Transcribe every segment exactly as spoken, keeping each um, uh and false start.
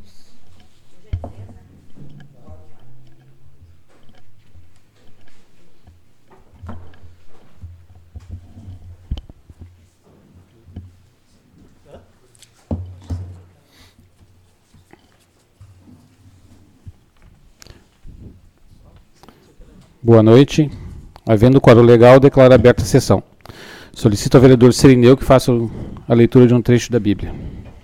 Boa noite. Havendo quórum legal, declaro aberta a sessão. Solicito ao vereador Cirineu que faça a leitura de um trecho da Bíblia.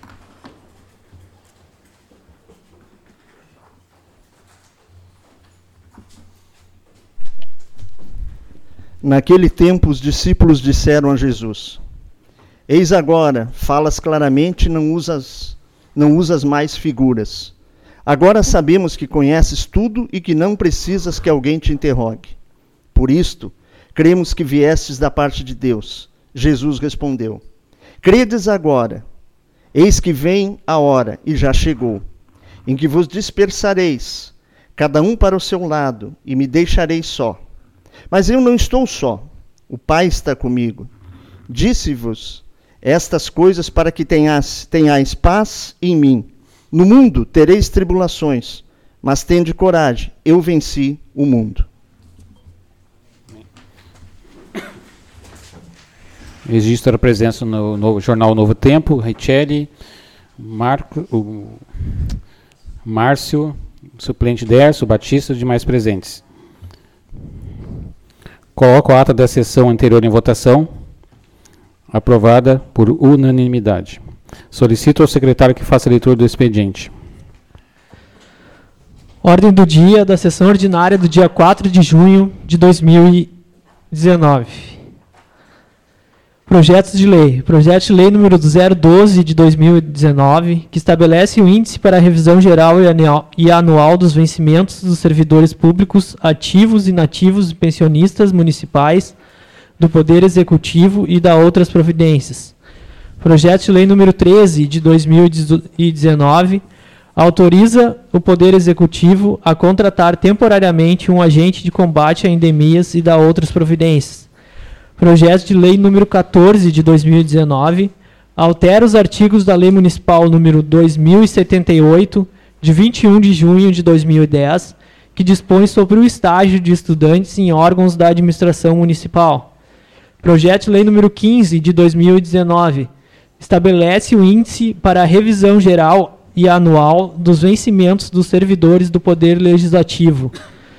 Naquele tempo, os discípulos disseram a Jesus: Eis agora, falas claramente, não usas, não usas mais figuras. Agora sabemos que conheces tudo e que não precisas que alguém te interrogue. Por isto, cremos que viestes da parte de Deus. Jesus respondeu: Credes agora? Eis que vem a hora, e já chegou, em que vos dispersareis, cada um para o seu lado, e me deixareis só. Mas eu não estou só, o Pai está comigo. Disse-vos estas coisas para que tenhais, tenhais paz em mim. No mundo tereis tribulações, mas tende coragem, eu venci o mundo. Registro a presença no, no jornal Novo Tempo, Richelle, Marco, o Márcio, suplente Derso, Batista e demais presentes. Coloco a ata da sessão anterior em votação, aprovada por unanimidade. Solicito ao secretário que faça a leitura do expediente. Ordem do dia da sessão ordinária do dia quatro de junho de dois mil e dezenove. Projetos de lei. Projeto de lei número zero doze de dois mil e dezenove, que estabelece o índice para a revisão geral e anual dos vencimentos dos servidores públicos ativos, inativos e pensionistas municipais do Poder Executivo e da outras providências. Projeto de lei número treze de dois mil e dezenove autoriza o Poder Executivo a contratar temporariamente um agente de combate a endemias e da outras providências. Projeto de lei número quatorze de dois mil e dezenove altera os artigos da Lei Municipal número dois mil e setenta e oito, de vinte e um de junho de dois mil e dez, que dispõe sobre o estágio de estudantes em órgãos da administração municipal. Projeto de lei número quinze de dois mil e dezenove estabelece o índice para a revisão geral e anual dos vencimentos dos servidores do Poder Legislativo.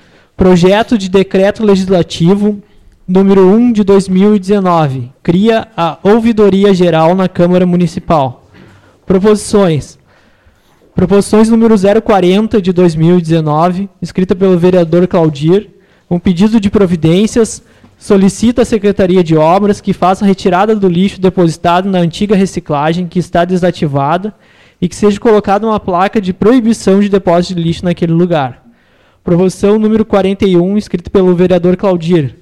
Projeto de decreto legislativo número um de dois mil e dezenove cria a Ouvidoria Geral na Câmara Municipal. Proposições. Proposições número zero quarenta de dois mil e dezenove, escrita pelo vereador Claudir, um pedido de providências, solicita à Secretaria de Obras que faça a retirada do lixo depositado na antiga reciclagem que está desativada e que seja colocada uma placa de proibição de depósito de lixo naquele lugar. Proposição número quarenta e um, escrita pelo vereador Claudir.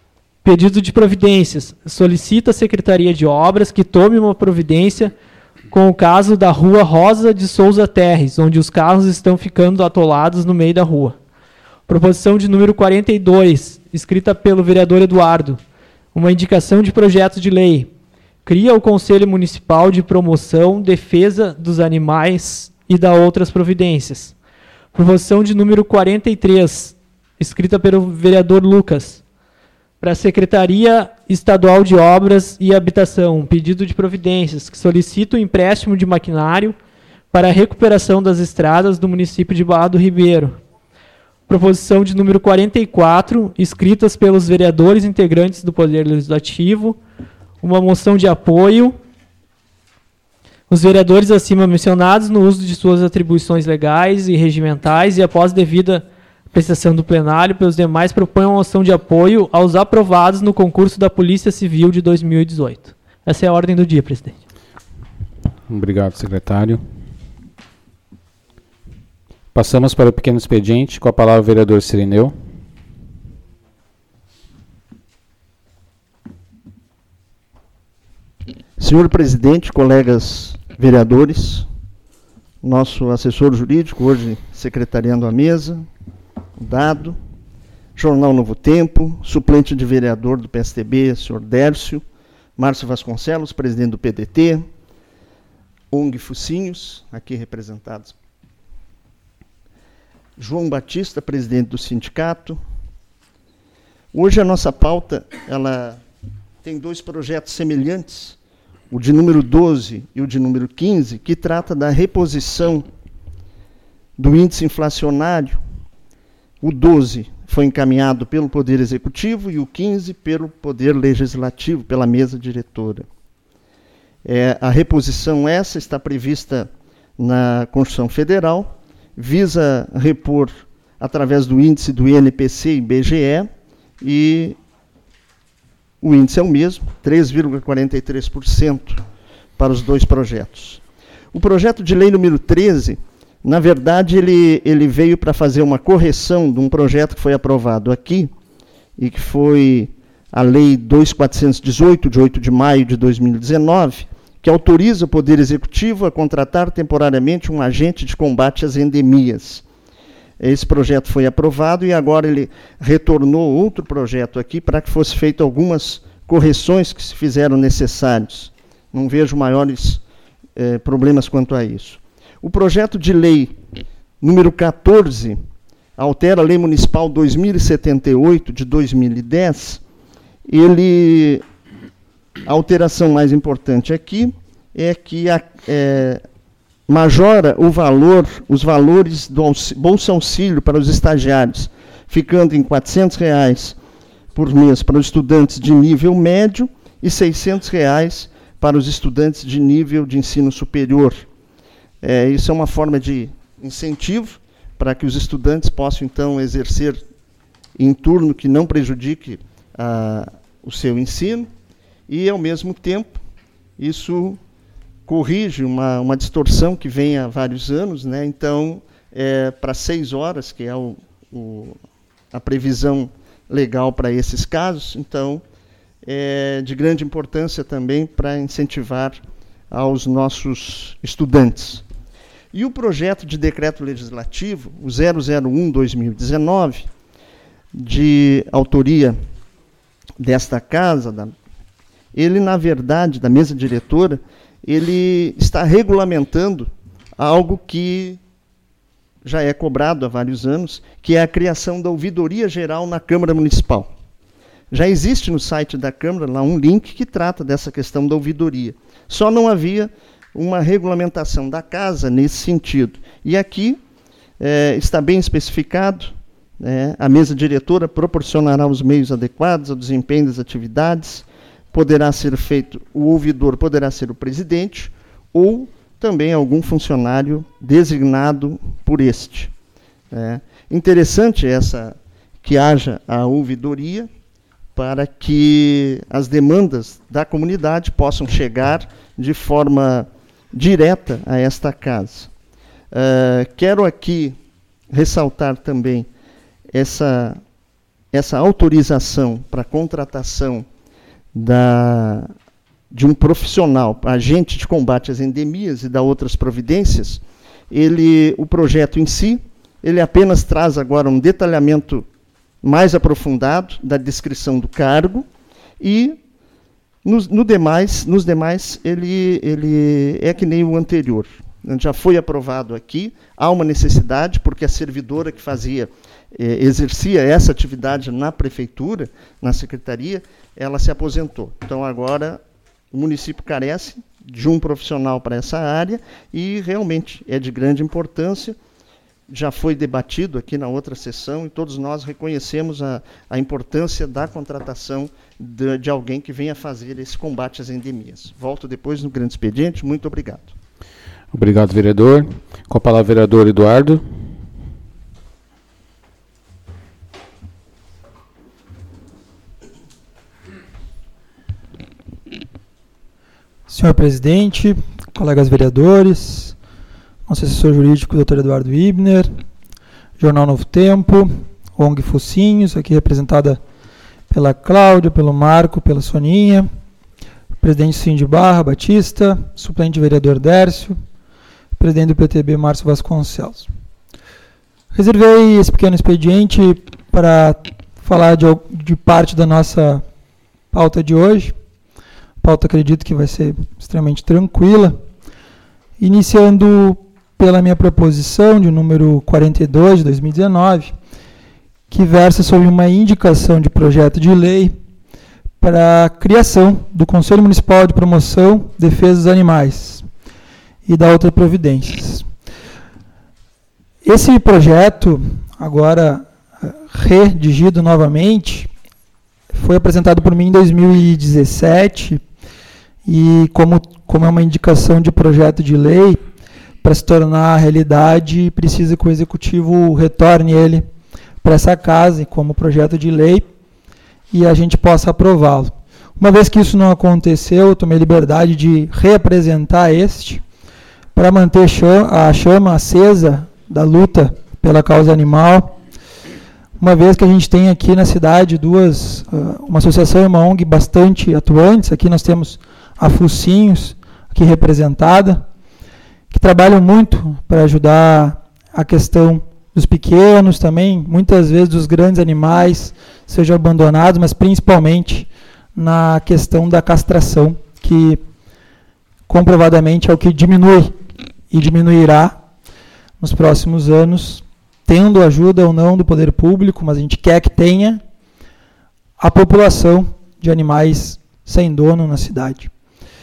Pedido de providências. Solicita à Secretaria de Obras que tome uma providência com o caso da Rua Rosa de Souza Terres, onde os carros estão ficando atolados no meio da rua. Proposição de número quarenta e dois, escrita pelo vereador Eduardo. Uma indicação de projeto de lei. Cria o Conselho Municipal de Promoção, Defesa dos Animais e da outras providências. Proposição de número quarenta e três, escrita pelo vereador Lucas. Para a Secretaria Estadual de Obras e Habitação, pedido de providências, que solicita o empréstimo de maquinário para a recuperação das estradas do município de Barra do Ribeiro. Proposição de número quarenta e quatro, escritas pelos vereadores integrantes do Poder Legislativo, uma moção de apoio. Os vereadores acima mencionados, no uso de suas atribuições legais e regimentais e após devida apreciação do plenário, pelos demais, propõem uma moção de apoio aos aprovados no concurso da Polícia Civil de dois mil e dezoito. Essa é a ordem do dia, presidente. Obrigado, secretário. Passamos para o pequeno expediente, com a palavra o vereador Cirineu. Senhor presidente, colegas vereadores, nosso assessor jurídico, hoje secretariando a mesa, o Dado, Jornal Novo Tempo, suplente de vereador do P S T B, senhor Dércio, Márcio Vasconcelos, presidente do P D T, O N G Focinhos, aqui representados João Batista, presidente do sindicato. Hoje a nossa pauta ela tem dois projetos semelhantes, o de número doze e o de número quinze, que trata da reposição do índice inflacionário. O doze foi encaminhado pelo Poder Executivo e o quinze pelo Poder Legislativo, pela mesa diretora. É, a reposição essa está prevista na Constituição Federal, visa repor através do índice do I N P C e I B G E, e o índice é o mesmo, três vírgula quarenta e três por cento para os dois projetos. O projeto de lei número treze, na verdade, ele, ele veio para fazer uma correção de um projeto que foi aprovado aqui, e que foi a Lei dois mil quatrocentos e dezoito, de oito de maio de dois mil e dezenove, que autoriza o Poder Executivo a contratar temporariamente um agente de combate às endemias. Esse projeto foi aprovado e agora ele retornou outro projeto aqui para que fosse feito algumas correções que se fizeram necessárias. Não vejo maiores eh, problemas quanto a isso. O projeto de lei número quatorze altera a Lei Municipal dois mil e setenta e oito, de dois mil e dez. Ele, a alteração mais importante aqui é que a, é, majora o valor, os valores do Bolsa Auxílio para os estagiários, ficando em quatrocentos reais por mês para os estudantes de nível médio e seiscentos reais para os estudantes de nível de ensino superior. É, isso é uma forma de incentivo para que os estudantes possam, então, exercer em turno que não prejudique ah, o seu ensino e, ao mesmo tempo, isso corrige uma, uma distorção que vem há vários anos, né? Então, é, para seis horas, que é o, o, a previsão legal para esses casos, então, é de grande importância também para incentivar aos nossos estudantes. E o projeto de decreto legislativo, o zero zero um barra dois mil e dezenove, de autoria desta casa, da, ele, na verdade, da mesa diretora, ele está regulamentando algo que já é cobrado há vários anos, que é a criação da ouvidoria geral na Câmara Municipal. Já existe no site da Câmara lá um link que trata dessa questão da ouvidoria. Só não havia uma regulamentação da casa nesse sentido. E aqui é, está bem especificado, né, a mesa diretora proporcionará os meios adequados ao desempenho das atividades, poderá ser feito, o ouvidor poderá ser o presidente ou também algum funcionário designado por este. É interessante essa, que haja a ouvidoria para que as demandas da comunidade possam chegar de forma direta a esta casa. Uh, quero aqui ressaltar também essa, essa autorização para contratação da, de um profissional, agente de combate às endemias e da outras providências. Ele, o projeto em si, ele apenas traz agora um detalhamento mais aprofundado da descrição do cargo e Nos, no demais, nos demais, ele, ele é que nem o anterior. Já foi aprovado aqui, há uma necessidade, porque a servidora que fazia, eh, exercia essa atividade na prefeitura, na secretaria, ela se aposentou. Então, agora, o município carece de um profissional para essa área e, realmente, é de grande importância. Já foi debatido aqui na outra sessão e todos nós reconhecemos a, a importância da contratação de, de alguém que venha fazer esse combate às endemias. Volto depois no grande expediente. Muito obrigado. Obrigado, vereador. Com a palavra, vereador Eduardo. Senhor presidente, colegas vereadores, nosso assessor jurídico, doutor Eduardo Ibner, Jornal Novo Tempo, O N G Focinhos, aqui representada pela Cláudia, pelo Marco, pela Soninha, presidente Cindy Barra Batista, suplente vereador Dércio, presidente do P T B Márcio Vasconcelos. Reservei esse pequeno expediente para falar de, de parte da nossa pauta de hoje. Pauta, acredito que vai ser extremamente tranquila, iniciando pela minha proposição de número quarenta e dois de dois mil e dezenove, que versa sobre uma indicação de projeto de lei para a criação do Conselho Municipal de Promoção e Defesa dos Animais e da outras providências. Esse projeto, agora redigido novamente, foi apresentado por mim em dois mil e dezessete e como, como é uma indicação de projeto de lei, para se tornar realidade, precisa que o Executivo retorne ele para essa casa como projeto de lei e a gente possa aprová-lo. Uma vez que isso não aconteceu, eu tomei liberdade de reapresentar este para manter a chama acesa da luta pela causa animal, uma vez que a gente tem aqui na cidade duas, uma associação e uma O N G bastante atuantes. Aqui nós temos a Focinhos, aqui representada, que trabalham muito para ajudar a questão dos pequenos também, muitas vezes dos grandes animais, sejam abandonados, mas principalmente na questão da castração, que comprovadamente é o que diminui e diminuirá nos próximos anos, tendo ajuda ou não do poder público, mas a gente quer que tenha a população de animais sem dono na cidade.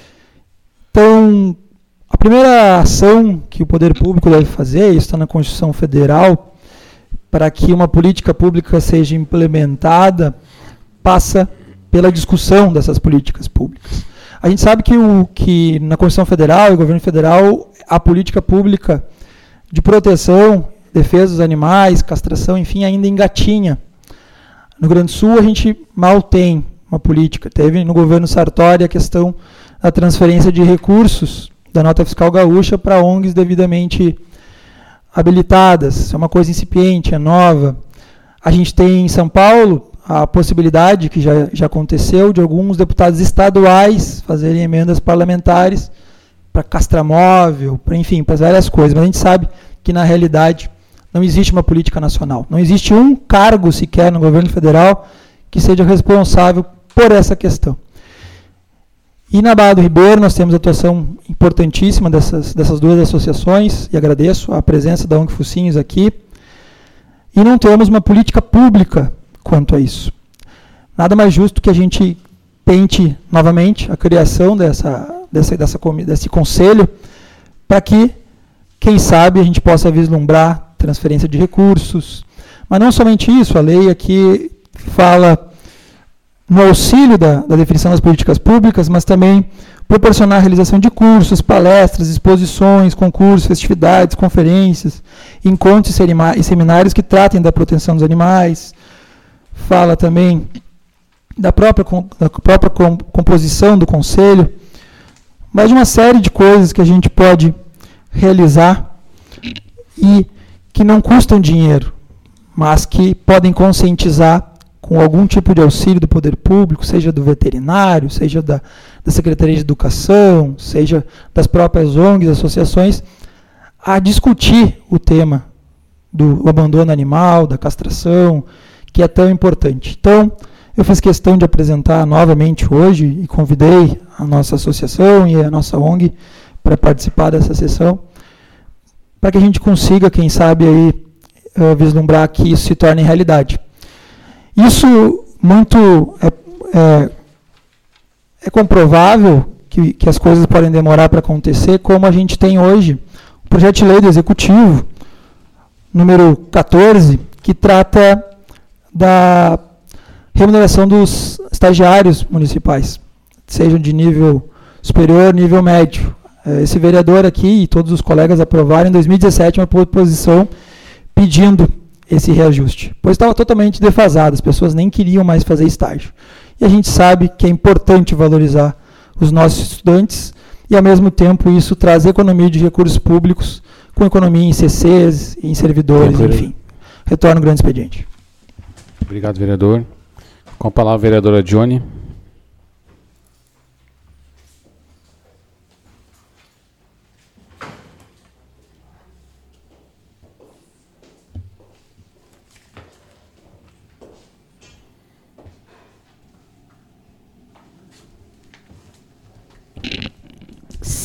Então, a primeira ação que o poder público deve fazer, isso está na Constituição Federal, para que uma política pública seja implementada, passa pela discussão dessas políticas públicas. A gente sabe que, o, que na Constituição Federal e o governo federal, a política pública de proteção, defesa dos animais, castração, enfim, ainda engatinha. No Rio Grande do Sul, a gente mal tem uma política. Teve no governo Sartori a questão da transferência de recursos da nota fiscal gaúcha para O N Gs devidamente habilitadas. Isso é uma coisa incipiente, é nova. A gente tem em São Paulo a possibilidade, que já, já aconteceu, de alguns deputados estaduais fazerem emendas parlamentares para castramóvel, para, enfim, para várias coisas. Mas a gente sabe que, na realidade, não existe uma política nacional. Não existe um cargo sequer no governo federal que seja responsável por essa questão. E na Barra do Ribeiro nós temos a atuação importantíssima dessas, dessas duas associações, e agradeço a presença da O N G Focinhos aqui, e não temos uma política pública quanto a isso. Nada mais justo que a gente tente novamente a criação dessa, dessa, dessa, desse conselho, para que, quem sabe, a gente possa vislumbrar transferência de recursos. Mas não somente isso, a lei aqui fala no auxílio da, da definição das políticas públicas, mas também proporcionar a realização de cursos, palestras, exposições, concursos, festividades, conferências, encontros e seminários que tratem da proteção dos animais. Fala também da própria, da própria composição do conselho, mas de uma série de coisas que a gente pode realizar e que não custam dinheiro, mas que podem conscientizar com algum tipo de auxílio do poder público, seja do veterinário, seja da, da Secretaria de Educação, seja das próprias O N Gs, associações, a discutir o tema do abandono animal, da castração, que é tão importante. Então, eu fiz questão de apresentar novamente hoje e convidei a nossa associação e a nossa O N G para participar dessa sessão, para que a gente consiga, quem sabe, aí, uh, vislumbrar que isso se torne realidade. Isso muito é, é, é comprovável que, que as coisas podem demorar para acontecer, como a gente tem hoje o projeto de lei do Executivo, número quatorze, que trata da remuneração dos estagiários municipais, sejam de nível superior, nível médio. Esse vereador aqui e todos os colegas aprovaram em dois mil e dezessete uma proposição pedindo esse reajuste, pois estava totalmente defasado, as pessoas nem queriam mais fazer estágio. E a gente sabe que é importante valorizar os nossos estudantes e, ao mesmo tempo, isso traz economia de recursos públicos, com economia em C Cs, em servidores, enfim. Retorno ao grande expediente. Obrigado, vereador. Com a palavra, a vereadora Johnny.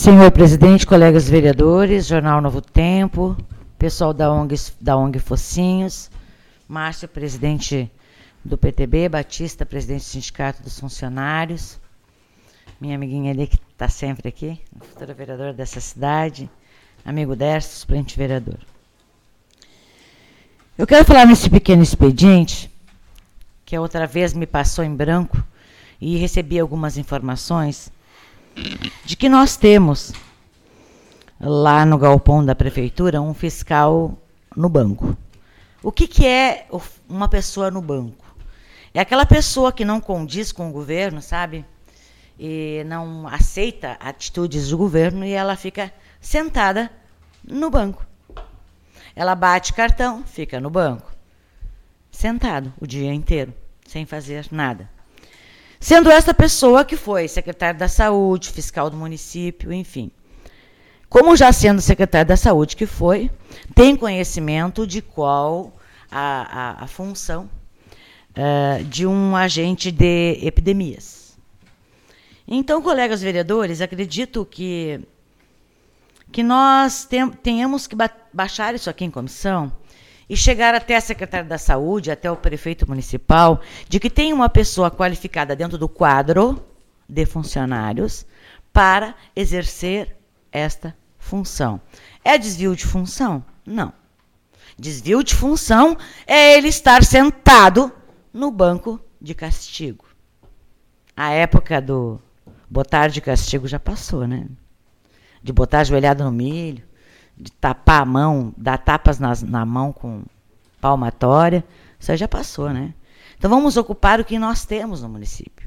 Senhor presidente, colegas vereadores, Jornal Novo Tempo, pessoal da ONG, da ONG Focinhos, Márcio, presidente do P T B, Batista, presidente do Sindicato dos Funcionários, minha amiguinha ali que está sempre aqui, futura vereadora dessa cidade, amigo Décio, suplente vereador. Eu quero falar nesse pequeno expediente, que a outra vez me passou em branco, e recebi algumas informações de que nós temos lá no galpão da prefeitura um fiscal no banco. O que, que é uma pessoa no banco? É aquela pessoa que não condiz com o governo, sabe? E não aceita atitudes do governo e ela fica sentada no banco. Ela bate cartão, fica no banco, sentado o dia inteiro, sem fazer nada. Sendo essa pessoa que foi secretário da Saúde, fiscal do município, enfim. Como já sendo secretário da Saúde que foi, tem conhecimento de qual a, a, a função uh, de um agente de epidemias. Então, colegas vereadores, acredito que, que nós tem, tenhamos que ba baixar isso aqui em comissão e chegar até a secretária da Saúde, até o prefeito municipal, de que tem uma pessoa qualificada dentro do quadro de funcionários para exercer esta função. É desvio de função? Não. Desvio de função é ele estar sentado no banco de castigo. A época do botar de castigo já passou, né? De botar ajoelhado no milho, de tapar a mão, dar tapas nas, na mão com palmatória, isso aí já passou, né? Então vamos ocupar o que nós temos no município.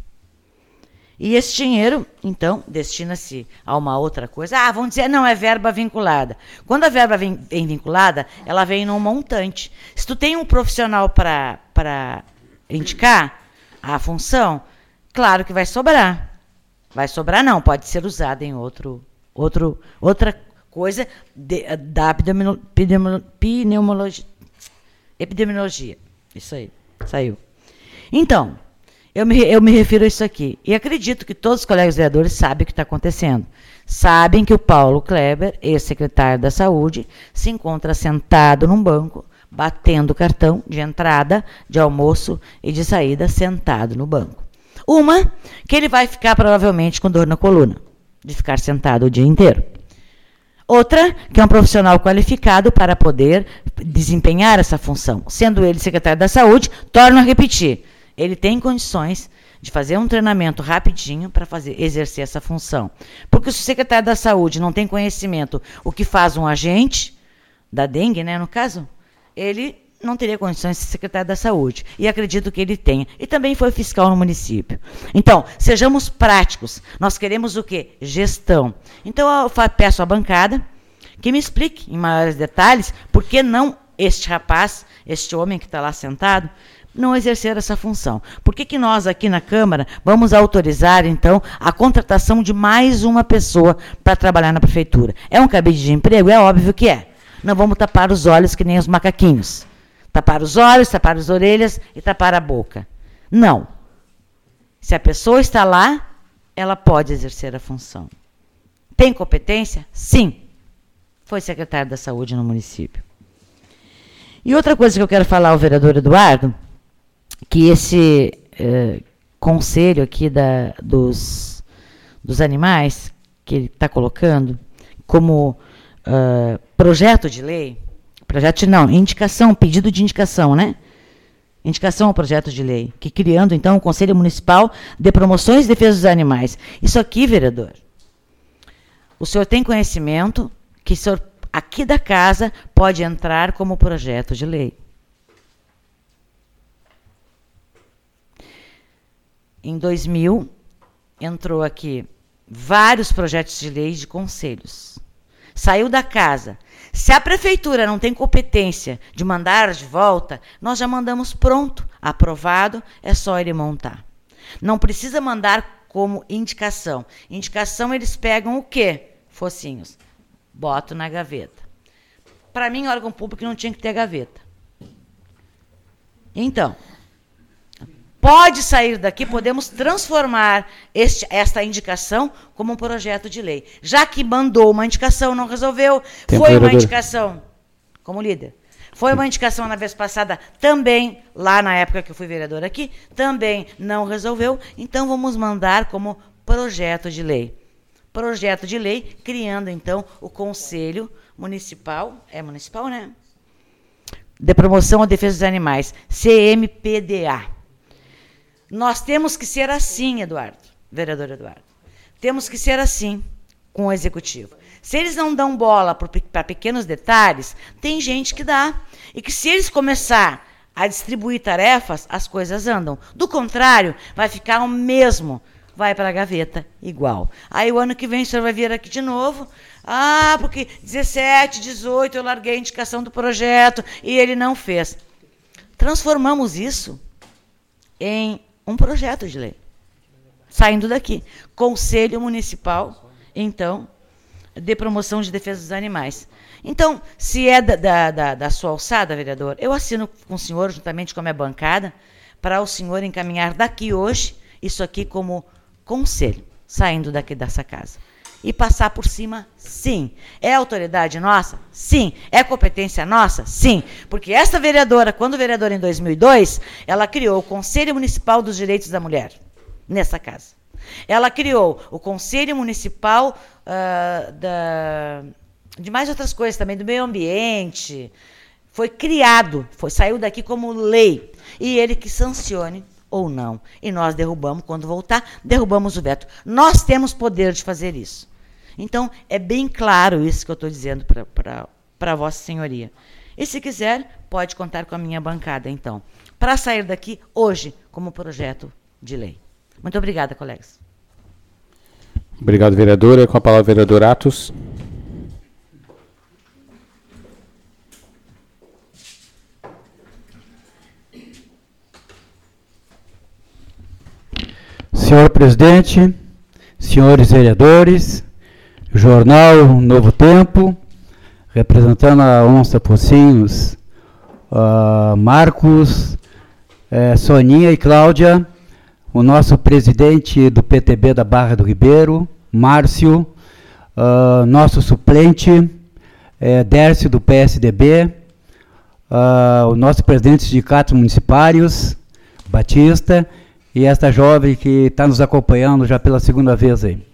E esse dinheiro, então, destina-se a uma outra coisa. Ah, vão dizer, não, é verba vinculada. Quando a verba vem, vem vinculada, ela vem num montante. Se tu tem um profissional para indicar a função, claro que vai sobrar. Vai sobrar não, pode ser usada em outro, outro, outra coisa de, da epidemiologia. Epidemiologia. Isso aí, saiu. Então, eu me, eu me refiro a isso aqui. E acredito que todos os colegas vereadores sabem o que está acontecendo. Sabem que o Paulo Kleber, ex-secretário da Saúde, se encontra sentado num banco, batendo cartão de entrada, de almoço e de saída, sentado no banco. Uma, que ele vai ficar provavelmente com dor na coluna, de ficar sentado o dia inteiro. Outra, que é um profissional qualificado para poder desempenhar essa função. Sendo ele secretário da Saúde, torno a repetir, ele tem condições de fazer um treinamento rapidinho para fazer, exercer essa função. Porque se o secretário da Saúde não tem conhecimento o que faz um agente da dengue, né, no caso, ele não teria condições de ser secretário da Saúde. E acredito que ele tenha. E também foi fiscal no município. Então, sejamos práticos. Nós queremos o quê? Gestão. Então, eu peço à bancada que me explique em maiores detalhes por que não este rapaz, este homem que está lá sentado, não exercer essa função. Por que que nós aqui na Câmara vamos autorizar, então, a contratação de mais uma pessoa para trabalhar na prefeitura? É um cabide de emprego? É óbvio que é. Não vamos tapar os olhos que nem os macaquinhos. Tapar os olhos, tapar as orelhas e tapar a boca. Não. Se a pessoa está lá, ela pode exercer a função. Tem competência? Sim. Foi secretário da Saúde no município. E outra coisa que eu quero falar ao vereador Eduardo, que esse eh, conselho aqui da, dos, dos animais, que ele está colocando como uh, projeto de lei, projeto não, indicação, pedido de indicação, né? Indicação ao projeto de lei, que criando, então, o Conselho Municipal de Promoções e Defesa dos Animais. Isso aqui, vereador, o senhor tem conhecimento que o senhor, aqui da casa, pode entrar como projeto de lei. Em dois mil, entrou aqui vários projetos de lei de conselhos. Saiu da casa. Se a prefeitura não tem competência de mandar de volta, nós já mandamos pronto, aprovado, é só ele montar. Não precisa mandar como indicação. Indicação eles pegam o quê? Focinhos. Botam na gaveta. Para mim, órgão público não tinha que ter gaveta. Então, pode sair daqui, podemos transformar este, esta indicação como um projeto de lei. Já que mandou uma indicação, não resolveu, Tempo, foi uma vereador. indicação, como líder, foi uma indicação na vez passada, também, lá na época que eu fui vereador aqui, também não resolveu, então vamos mandar como projeto de lei. Projeto de lei, criando, então, o Conselho Municipal, é municipal, né? De Promoção à Defesa dos Animais, C M P D A. Nós temos que ser assim, Eduardo, vereador Eduardo. Temos que ser assim com o Executivo. Se eles não dão bola para pequenos detalhes, tem gente que dá. E que se eles começar a distribuir tarefas, as coisas andam. Do contrário, vai ficar o mesmo. Vai para a gaveta igual. Aí o ano que vem o senhor vai vir aqui de novo. Ah, porque dezessete, dezoito eu larguei a indicação do projeto e ele não fez. Transformamos isso em um projeto de lei. Saindo daqui. Conselho Municipal, então, de Promoção de Defesa dos Animais. Então, se é da, da, da, da sua alçada, vereador, eu assino com o senhor, juntamente com a minha bancada, para o senhor encaminhar daqui hoje, isso aqui como conselho, saindo daqui dessa casa. E passar por cima, sim. É autoridade nossa? Sim. É competência nossa? Sim. Porque essa vereadora, quando vereadora em dois mil e dois, ela criou o Conselho Municipal dos Direitos da Mulher, nessa casa. Ela criou o Conselho Municipal uh, da, de mais outras coisas também, do meio ambiente. Foi criado, foi, saiu daqui como lei. E ele que sancione ou não. E nós derrubamos, quando voltar, derrubamos o veto. Nós temos poder de fazer isso. Então, é bem claro isso que eu estou dizendo para Vossa Senhoria. E se quiser, pode contar com a minha bancada, então, para sair daqui hoje como projeto de lei. Muito obrigada, colegas. Obrigado, vereadora. Com a palavra, vereador Atos. Senhor presidente, senhores vereadores, Jornal Novo Tempo, representando a Onça Pocinhos, uh, Marcos, eh, Soninha e Cláudia, o nosso presidente do P T B da Barra do Ribeiro, Márcio, uh, nosso suplente, eh, Dércio do P S D B, uh, o nosso presidente dos sindicatos municipários, Batista, e esta jovem que está nos acompanhando já pela segunda vez aí.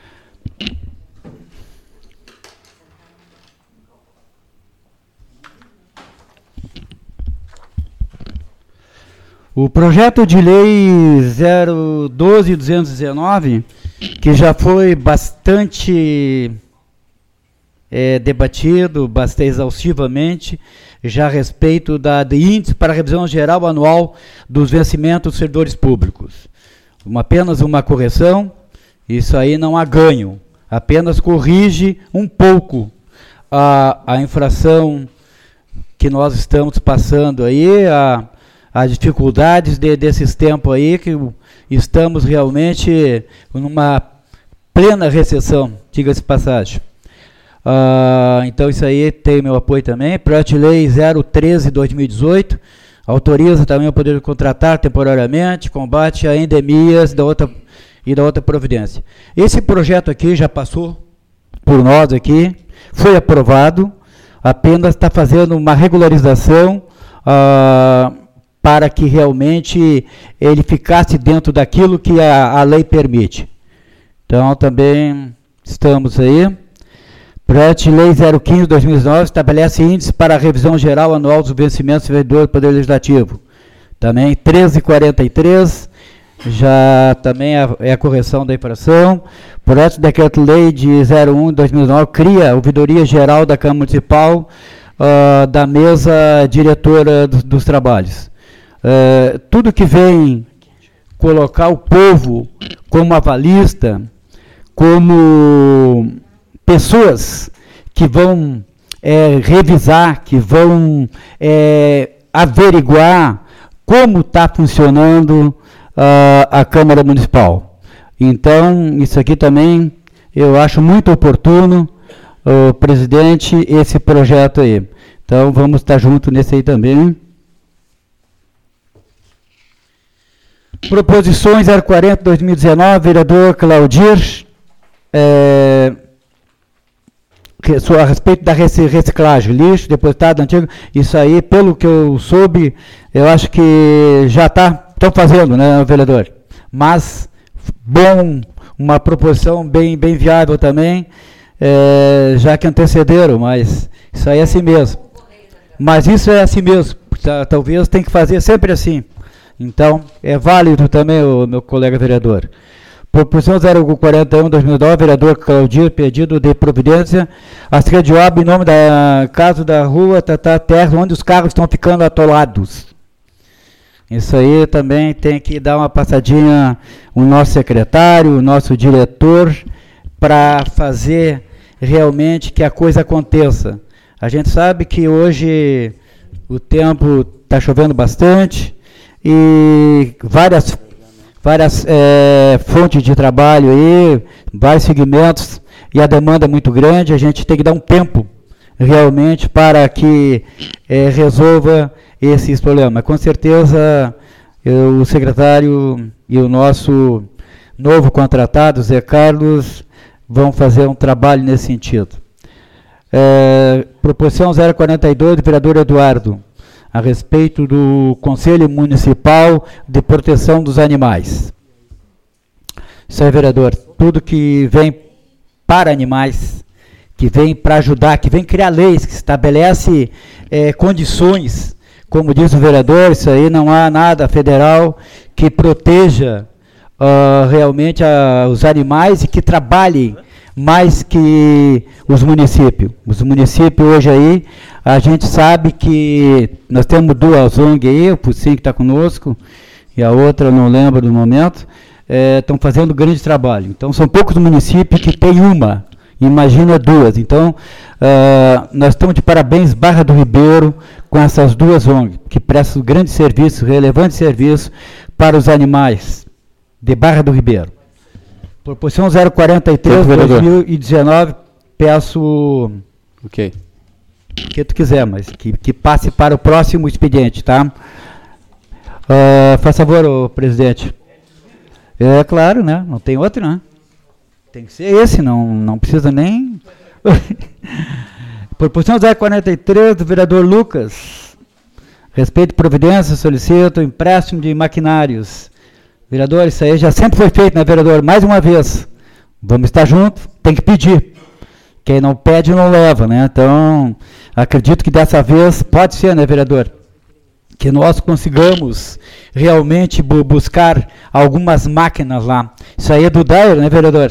O projeto de lei zero doze duzentos e dezenove, que já foi bastante é, debatido, bastante exaustivamente, já a respeito da, de índice para a revisão geral anual dos vencimentos dos servidores públicos. Uma, apenas uma correção, isso aí não há ganho, apenas corrige um pouco a, a infração que nós estamos passando aí, a, as dificuldades de, desses tempos aí, que estamos realmente numa plena recessão, diga-se de passagem. Uh, então isso aí tem meu apoio também. Projeto de lei zero treze barra dois mil e dezoito autoriza também o poder de contratar temporariamente, combate a endemias da outra, e da outra providência. Esse projeto aqui já passou por nós aqui, foi aprovado, apenas está fazendo uma regularização uh, para que realmente ele ficasse dentro daquilo que a, a lei permite. Então também estamos aí. Projeto de lei zero quinze barra dois mil e dezenove estabelece índice para a revisão geral anual dos vencimentos do servidor do Poder Legislativo. Também treze quarenta e três, já também é, é a correção da infração. Projeto de decreto-lei de zero um de dois mil e dezenove cria a ouvidoria geral da Câmara Municipal uh, da mesa diretora do, dos trabalhos. Uh, tudo que vem colocar o povo como avalista, como pessoas que vão é, revisar, que vão é, averiguar como está funcionando uh, a Câmara Municipal. Então, isso aqui também eu acho muito oportuno, uh, presidente, esse projeto aí. Então, vamos estar junto nesse aí também. Proposições zero quarenta, dois mil e dezenove, vereador Claudir, é, a respeito da reciclagem, lixo, depositado antigo, isso aí, pelo que eu soube, eu acho que já está, estão fazendo, né, vereador? Mas, bom, uma proposição bem, bem viável também, é, já que antecederam, mas isso aí é assim mesmo. Mas isso é assim mesmo, talvez tem que fazer sempre assim. Então, é válido também, o meu colega vereador. Proposição zero quarenta e um, dois mil e nove, vereador Claudir, pedido de providência, a Secretaria de Obra, em nome da casa da rua Tata Terra, onde os carros estão ficando atolados. Isso aí também tem que dar uma passadinha, o nosso secretário, o nosso diretor, para fazer realmente que a coisa aconteça. A gente sabe que hoje o tempo está chovendo bastante, e várias, várias é, fontes de trabalho aí, vários segmentos, e a demanda é muito grande, a gente tem que dar um tempo realmente para que é, resolva esses problemas. Com certeza eu, o secretário e o nosso novo contratado, Zé Carlos, vão fazer um trabalho nesse sentido. É, proposição zero quarenta e dois, do vereador Eduardo, a respeito do Conselho Municipal de Proteção dos Animais. Isso aí, vereador, tudo que vem para animais, que vem para ajudar, que vem criar leis, que estabelece é, condições, como diz o vereador, isso aí não há nada federal que proteja uh, realmente uh, os animais e que trabalhem mais que os municípios. Os municípios hoje aí, a gente sabe que nós temos duas O N G aí, o Pucinho que está conosco, e a outra, eu não lembro do momento, estão é, fazendo grande trabalho. Então, são poucos municípios que tem uma, imagina duas. Então, uh, nós estamos de parabéns, Barra do Ribeiro, com essas duas O N G, que prestam grande serviço, relevante serviço para os animais de Barra do Ribeiro. Proposição zero quarenta e três, dois mil e dezenove, peço okay. o que tu quiser, mas que, que passe para o próximo expediente, tá? Uh, faz favor, ô, presidente. É claro, né? Não tem outro, né? Tem que ser esse, não, não precisa nem... Proposição zero quarenta e três, do vereador Lucas. Respeito de providência, solicito empréstimo de maquinários. Vereador, isso aí já sempre foi feito, né, vereador? Mais uma vez, vamos estar juntos, tem que pedir. Quem não pede, não leva, né? Então, acredito que dessa vez pode ser, né, vereador? Que nós consigamos realmente bu buscar algumas máquinas lá. Isso aí é do Dair, né, vereador?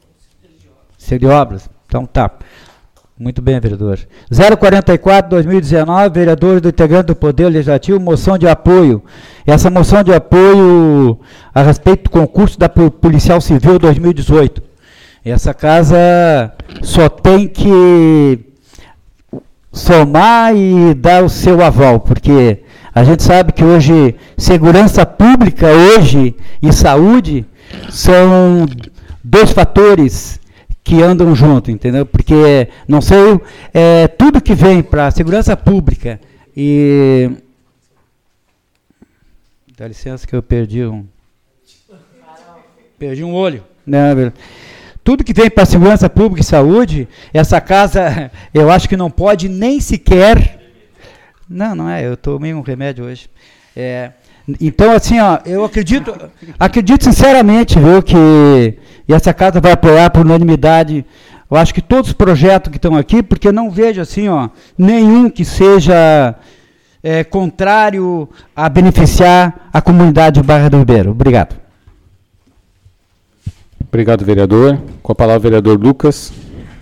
Ser de obras. Então, tá. Muito bem, vereador. zero quarenta e quatro, dois mil e dezenove, vereadores do integrante do Poder Legislativo, moção de apoio. Essa moção de apoio a respeito do concurso da Policial Civil dois mil e dezoito. Essa casa só tem que somar e dar o seu aval, porque a gente sabe que hoje segurança pública hoje e saúde são dois fatores que andam junto, entendeu? Porque, não sei, é, tudo que vem para a segurança pública e... Dá licença que eu perdi um... Perdi um olho. Né? Tudo que vem para a segurança pública e saúde, essa casa, eu acho que não pode nem sequer... Não, não é, eu tomei um remédio hoje. É... Então, assim, ó, eu acredito, acredito sinceramente, viu, que essa casa vai apoiar por unanimidade, eu acho que todos os projetos que estão aqui, porque eu não vejo, assim, ó, nenhum que seja é, contrário a beneficiar a comunidade de Barra do Ribeiro. Obrigado. Obrigado, vereador. Com a palavra, o vereador Lucas.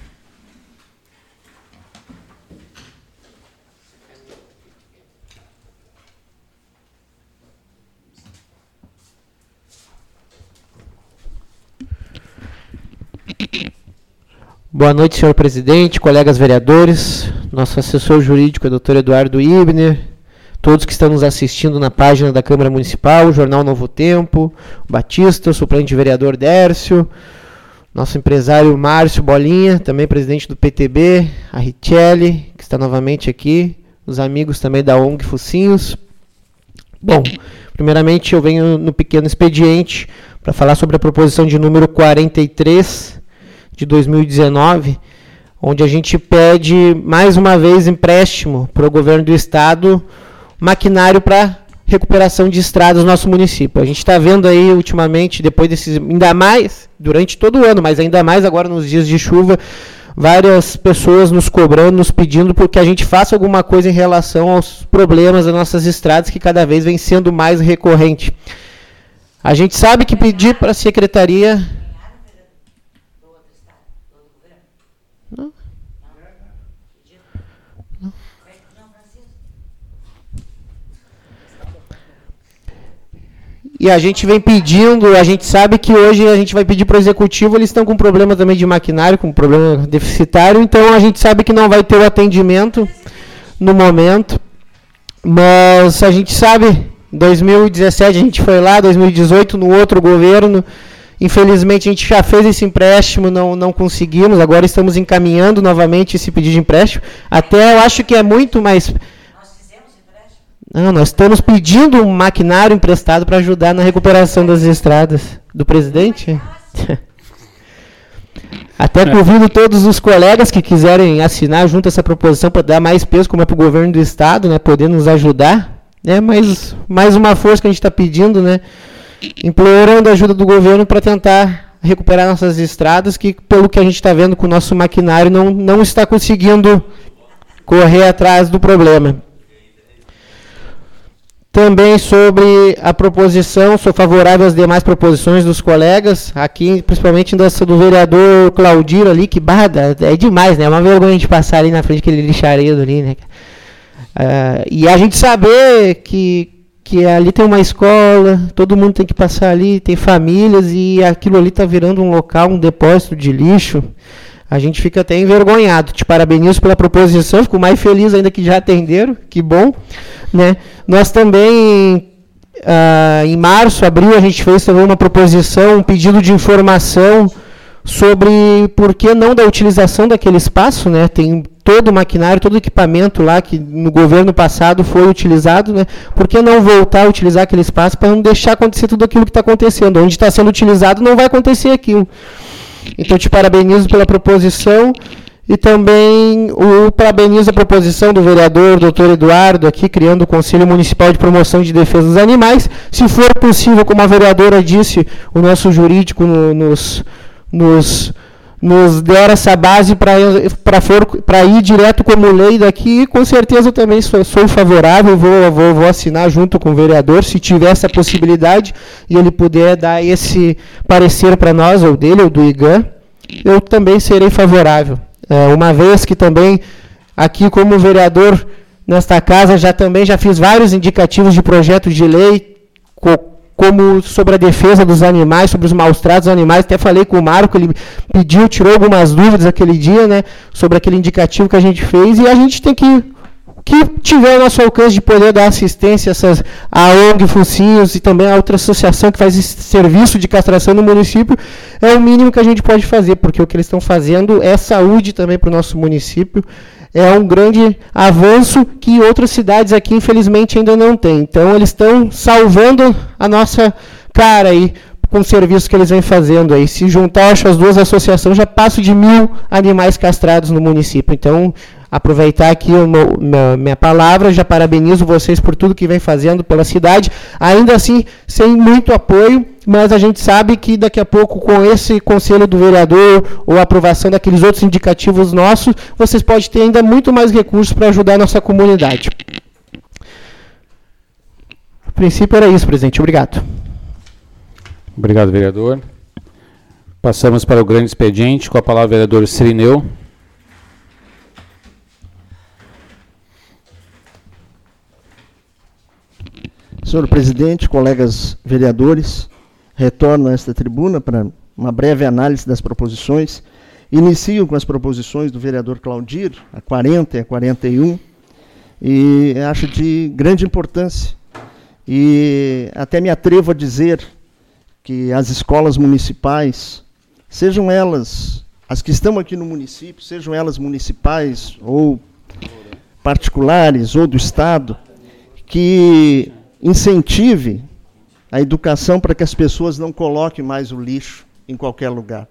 Boa noite, senhor presidente, colegas vereadores, nosso assessor jurídico é o doutor Eduardo Ibner, todos que estão nos assistindo na página da Câmara Municipal, o Jornal Novo Tempo, o Batista, o suplente vereador Dércio, nosso empresário Márcio Bolinha, também presidente do P T B, a Richelle, que está novamente aqui, os amigos também da O N G Focinhos, Bom, primeiramente eu venho no pequeno expediente para falar sobre a proposição de número quarenta e três de dois mil e dezenove, onde a gente pede mais uma vez empréstimo para o governo do estado, maquinário para recuperação de estradas no nosso município. A gente está vendo aí ultimamente, depois desses, ainda mais, durante todo o ano, mas ainda mais agora nos dias de chuva, várias pessoas nos cobrando, nos pedindo porque a gente faça alguma coisa em relação aos problemas das nossas estradas, que cada vez vem sendo mais recorrente. A gente sabe que pedir para a secretaria... Não? Não. E a gente vem pedindo, a gente sabe que hoje a gente vai pedir para o executivo, eles estão com problema também de maquinário, com problema deficitário, então a gente sabe que não vai ter o atendimento no momento, mas a gente sabe, em dois mil e dezessete a gente foi lá, dois mil e dezoito no outro governo, infelizmente a gente já fez esse empréstimo, não, não conseguimos, agora estamos encaminhando novamente esse pedido de empréstimo, até eu acho que é muito mais... Não, nós estamos pedindo um maquinário emprestado para ajudar na recuperação das estradas. Do presidente? Até convido todos os colegas que quiserem assinar junto essa proposição para dar mais peso, como é para o governo do estado, né, poder nos ajudar. Né, mas mais uma força que a gente está pedindo, né, implorando a ajuda do governo para tentar recuperar nossas estradas, que pelo que a gente está vendo com o nosso maquinário não, não está conseguindo correr atrás do problema. Também sobre a proposição, sou favorável às demais proposições dos colegas, aqui principalmente dessa do vereador Claudir ali, que barra, é demais, né? É uma vergonha a gente passar ali na frente daquele lixaredo ali, né? Uh, e a gente saber que, que ali tem uma escola, todo mundo tem que passar ali, tem famílias, e aquilo ali está virando um local, um depósito de lixo. A gente fica até envergonhado. Te parabenizo pela proposição, fico mais feliz ainda que já atenderam, que bom. Né? Nós também, ah, em março, abril, a gente fez também uma proposição, um pedido de informação sobre por que não da utilização daquele espaço, né? Tem todo o maquinário, todo o equipamento lá que no governo passado foi utilizado, né? Por que não voltar a utilizar aquele espaço para não deixar acontecer tudo aquilo que está acontecendo? Onde está sendo utilizado não vai acontecer aquilo. Então, te parabenizo pela proposição e também o parabenizo a proposição do vereador doutor Eduardo, aqui criando o Conselho Municipal de Promoção de Defesa dos Animais. Se for possível, como a vereadora disse, o nosso jurídico no, nos, nos, nos der essa base para ir direto como lei daqui, com certeza eu também sou, sou favorável, vou, vou, vou assinar junto com o vereador, se tiver essa possibilidade e ele puder dar esse parecer para nós, ou dele, ou do I G A N, eu também serei favorável. É, uma vez que também, aqui como vereador nesta casa, já também já fiz vários indicativos de projeto de lei, co como sobre a defesa dos animais, sobre os maus tratos dos animais. Até falei com o Marco, ele pediu, tirou algumas dúvidas aquele dia, né, sobre aquele indicativo que a gente fez, e a gente tem que, que tiver ao nosso alcance de poder dar assistência a essas, a O N G Focinhos e também a outra associação que faz esse serviço de castração no município, é o mínimo que a gente pode fazer, porque o que eles estão fazendo é saúde também para o nosso município. É um grande avanço que outras cidades aqui, infelizmente, ainda não têm. Então, eles estão salvando a nossa cara aí com o serviço que eles vêm fazendo aí. Se juntar, acho, as duas associações, já passo de mil animais castrados no município. Então, aproveitar aqui a minha, minha palavra, já parabenizo vocês por tudo que vem fazendo pela cidade, ainda assim, sem muito apoio, mas a gente sabe que daqui a pouco, com esse conselho do vereador, ou a aprovação daqueles outros indicativos nossos, vocês podem ter ainda muito mais recursos para ajudar a nossa comunidade. A princípio era isso, presidente. Obrigado. Obrigado, vereador. Passamos para o grande expediente, com a palavra o vereador Cirineu. Senhor presidente, colegas vereadores, retorno a esta tribuna para uma breve análise das proposições. Inicio com as proposições do vereador Claudir, a quarenta e a quarenta e um, e acho de grande importância. E até me atrevo a dizer que as escolas municipais, sejam elas as que estão aqui no município, sejam elas municipais ou particulares ou do Estado, que incentive a educação para que as pessoas não coloquem mais o lixo em qualquer lugar.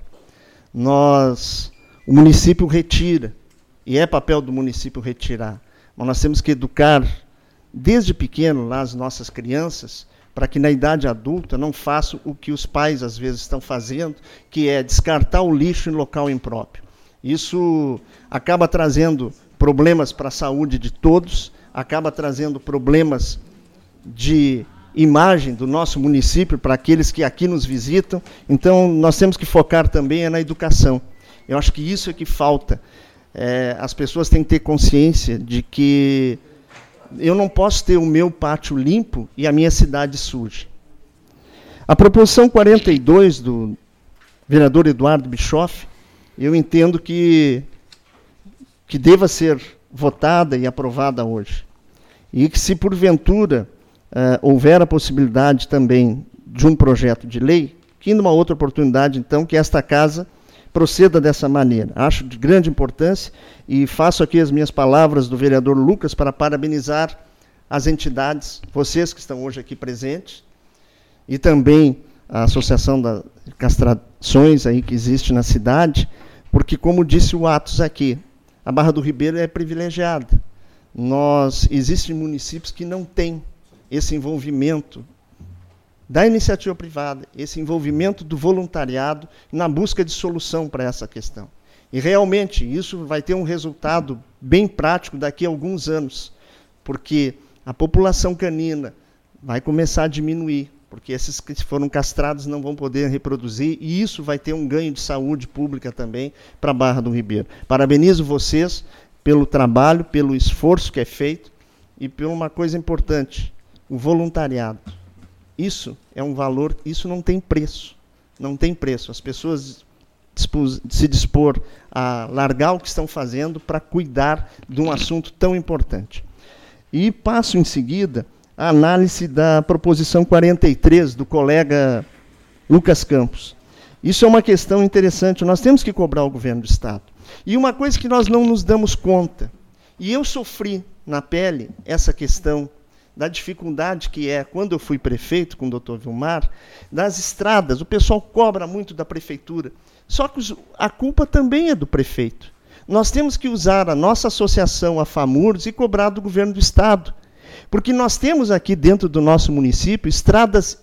Nós, o município retira, e é papel do município retirar, mas nós temos que educar desde pequeno lá as nossas crianças, para que na idade adulta não façam o que os pais às vezes estão fazendo, que é descartar o lixo em local impróprio. Isso acaba trazendo problemas para a saúde de todos, acaba trazendo problemas de imagem do nosso município para aqueles que aqui nos visitam. Então, nós temos que focar também é na educação. Eu acho que isso é que falta. É, as pessoas têm que ter consciência de que eu não posso ter o meu pátio limpo e a minha cidade suja. A proposição quarenta e dois do vereador Eduardo Bischoff, eu entendo que, que deva ser votada e aprovada hoje. E que, se porventura uh, houver a possibilidade também de um projeto de lei, que numa outra oportunidade, então, que esta casa proceda dessa maneira. Acho de grande importância e faço aqui as minhas palavras do vereador Lucas para parabenizar as entidades, vocês que estão hoje aqui presentes, e também a Associação das Castrações aí que existe na cidade, porque, como disse o Atos aqui, a Barra do Ribeiro é privilegiada. Nós, existem municípios que não têm esse envolvimento da iniciativa privada, esse envolvimento do voluntariado na busca de solução para essa questão. E, realmente, isso vai ter um resultado bem prático daqui a alguns anos, porque a população canina vai começar a diminuir, porque esses que foram castrados não vão poder reproduzir, e isso vai ter um ganho de saúde pública também para a Barra do Ribeiro. Parabenizo vocês pelo trabalho, pelo esforço que é feito, e por uma coisa importante, o voluntariado. Isso é um valor, isso não tem preço, não tem preço. As pessoas dispus, se dispor a largar o que estão fazendo para cuidar de um assunto tão importante. E passo em seguida a análise da proposição quarenta e três do colega Lucas Campos. Isso é uma questão interessante, nós temos que cobrar o governo do Estado. E uma coisa que nós não nos damos conta, e eu sofri na pele essa questão da dificuldade que é, quando eu fui prefeito com o doutor Vilmar, das estradas, o pessoal cobra muito da prefeitura, só que a culpa também é do prefeito. Nós temos que usar a nossa associação, a FAMURS, e cobrar do governo do Estado, porque nós temos aqui dentro do nosso município estradas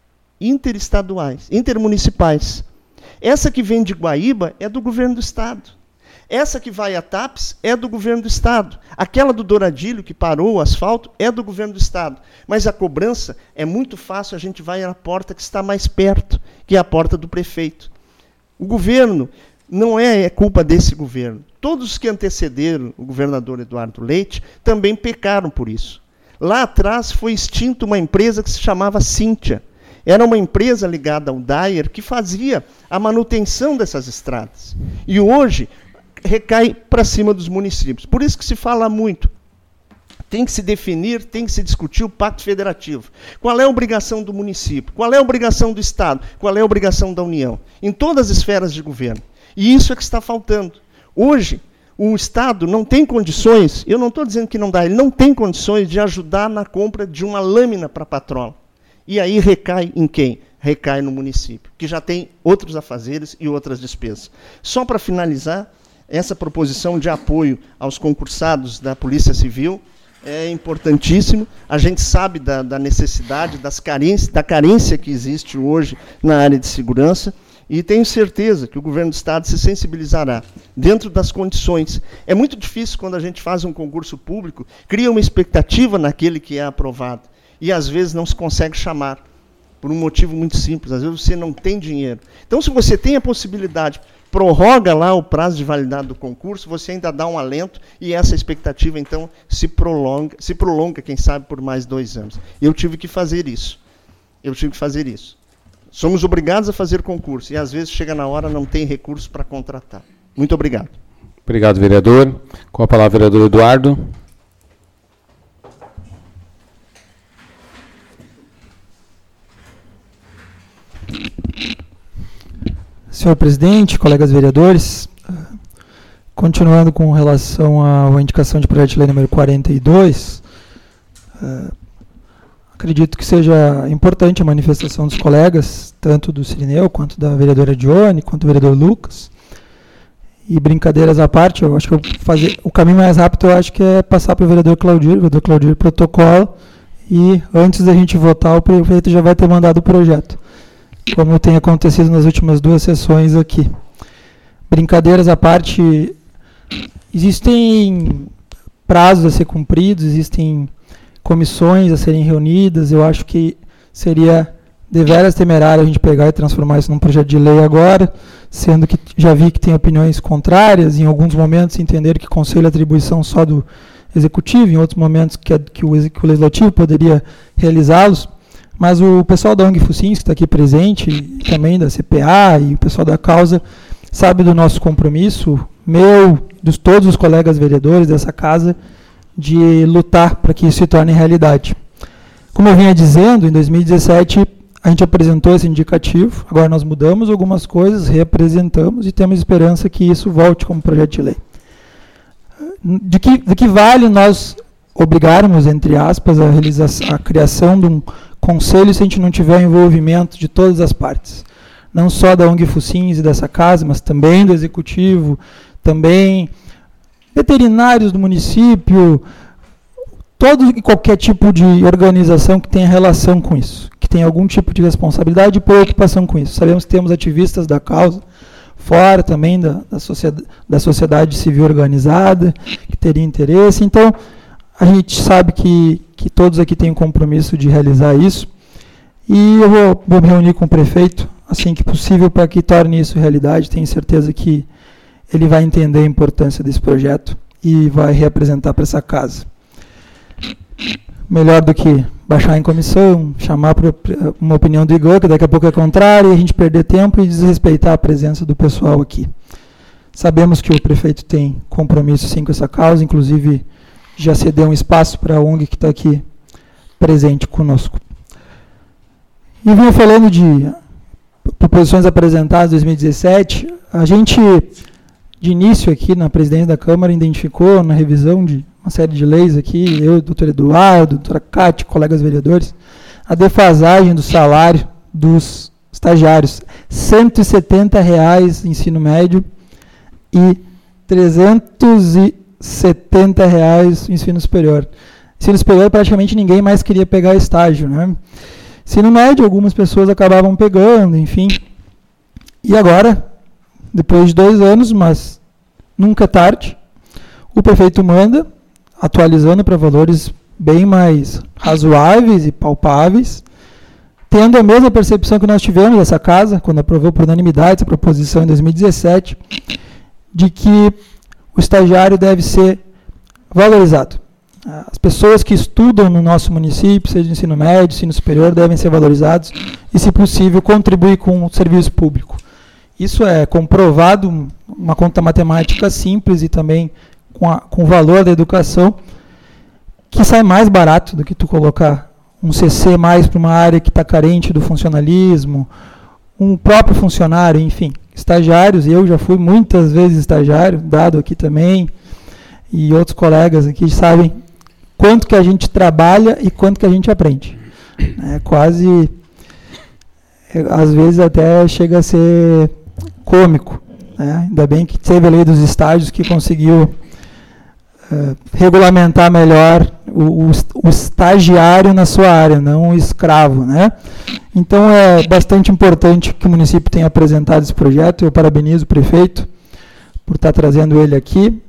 interestaduais, intermunicipais. Essa que vem de Guaíba é do governo do Estado. Essa que vai a TAPES é do governo do Estado. Aquela do Douradilho, que parou o asfalto, é do governo do Estado. Mas a cobrança é muito fácil, a gente vai à porta que está mais perto, que é a porta do prefeito. O governo não é, é culpa desse governo. Todos os que antecederam o governador Eduardo Leite também pecaram por isso. Lá atrás foi extinta uma empresa que se chamava Cíntia. Era uma empresa ligada ao Dyer que fazia a manutenção dessas estradas. E hoje recai para cima dos municípios. Por isso que se fala muito. Tem que se definir, tem que se discutir o pacto federativo. Qual é a obrigação do município? Qual é a obrigação do Estado? Qual é a obrigação da União? Em todas as esferas de governo. E isso é que está faltando. Hoje, o Estado não tem condições, eu não estou dizendo que não dá, ele não tem condições de ajudar na compra de uma lâmina para a patrola. E aí recai em quem? Recai no município, que já tem outros afazeres e outras despesas. Só para finalizar, essa proposição de apoio aos concursados da Polícia Civil é importantíssimo. A gente sabe da, da necessidade, das carências, da carência que existe hoje na área de segurança, e tenho certeza que o governo do Estado se sensibilizará dentro das condições. É muito difícil quando a gente faz um concurso público, cria uma expectativa naquele que é aprovado, e às vezes não se consegue chamar, por um motivo muito simples, às vezes você não tem dinheiro. Então, se você tem a possibilidade, prorroga lá o prazo de validade do concurso, você ainda dá um alento, e essa expectativa, então, se prolonga, se prolonga, quem sabe, por mais dois anos. Eu tive que fazer isso. Eu tive que fazer isso. Somos obrigados a fazer concurso, e às vezes chega na hora, não tem recurso para contratar. Muito obrigado. Obrigado, vereador. Com a palavra, vereador Eduardo. Senhor presidente, colegas vereadores, continuando com relação à indicação de projeto de lei número quarenta e dois, acredito que seja importante a manifestação dos colegas, tanto do Cirineu, quanto da vereadora Dione, quanto do vereador Lucas. E brincadeiras à parte, eu acho que eu fazer, o caminho mais rápido eu acho que é passar para o vereador Claudir, o vereador Claudir protocolo, e antes da gente votar, o prefeito já vai ter mandado o projeto, como tem acontecido nas últimas duas sessões aqui. Brincadeiras à parte, existem prazos a ser cumpridos, existem comissões a serem reunidas. Eu acho que seria deveras temerário a gente pegar e transformar isso num projeto de lei agora, sendo que já vi que tem opiniões contrárias, em alguns momentos entender que o Conselho é atribuição só do Executivo, em outros momentos que, é, que, o, que o Legislativo poderia realizá-los, mas o pessoal da O N G Focinhos, que está aqui presente, e também da C P A e o pessoal da causa, sabe do nosso compromisso, meu, dos todos os colegas vereadores dessa casa, de lutar para que isso se torne realidade. Como eu vinha dizendo, em dois mil e dezessete a gente apresentou esse indicativo, agora nós mudamos algumas coisas, reapresentamos e temos esperança que isso volte como projeto de lei. De que, de que vale nós obrigarmos, entre aspas, a, realização, a criação de um conselho se a gente não tiver o envolvimento de todas as partes? Não só da O N G Focinhos e dessa casa, mas também do Executivo, também veterinários do município, todo e qualquer tipo de organização que tenha relação com isso, que tenha algum tipo de responsabilidade e preocupação com isso. Sabemos que temos ativistas da causa, fora também da, da, sociedade, da sociedade civil organizada, que teria interesse. Então, a gente sabe que, que todos aqui têm um compromisso de realizar isso, e eu vou, vou me reunir com o prefeito, assim que possível, para que torne isso realidade. Tenho certeza que ele vai entender a importância desse projeto e vai reapresentar para essa casa. Melhor do que baixar em comissão, chamar para uma opinião do Igor, que daqui a pouco é contrária, e a gente perder tempo e desrespeitar a presença do pessoal aqui. Sabemos que o prefeito tem compromisso sim com essa causa, inclusive já cedeu um espaço para a O N G que está aqui presente conosco. E vinha falando de proposições apresentadas em dois mil e dezessete, a gente, de início aqui na presidência da Câmara, identificou na revisão de uma série de leis aqui, eu, doutor Eduardo, doutora Cátia, colegas vereadores, a defasagem do salário dos estagiários, cento e setenta reais ensino médio e trezentos e setenta reais ensino superior. Ensino superior praticamente ninguém mais queria pegar estágio, né? Ensino médio, algumas pessoas acabavam pegando, enfim. E agora, depois de dois anos, mas nunca é tarde, o prefeito manda, atualizando para valores bem mais razoáveis e palpáveis, tendo a mesma percepção que nós tivemos dessa casa, quando aprovou por unanimidade essa proposição em dois mil e dezessete, de que o estagiário deve ser valorizado. As pessoas que estudam no nosso município, seja de ensino médio, ensino superior, devem ser valorizados e, se possível, contribuir com o serviço público. Isso é comprovado, uma conta matemática simples e também com, a, com o valor da educação, que sai mais barato do que tu colocar um C C mais para uma área que está carente do funcionalismo, um próprio funcionário, enfim, estagiários. Eu já fui muitas vezes estagiário, dado aqui também, e outros colegas aqui sabem quanto que a gente trabalha e quanto que a gente aprende. É quase, é, às vezes até chega a ser cômico, né? Ainda bem que teve a lei dos estágios que conseguiu uh, regulamentar melhor o, o, o estagiário na sua área, não o escravo, né? Então é bastante importante que o município tenha apresentado esse projeto. Eu parabenizo o prefeito por estar trazendo ele aqui.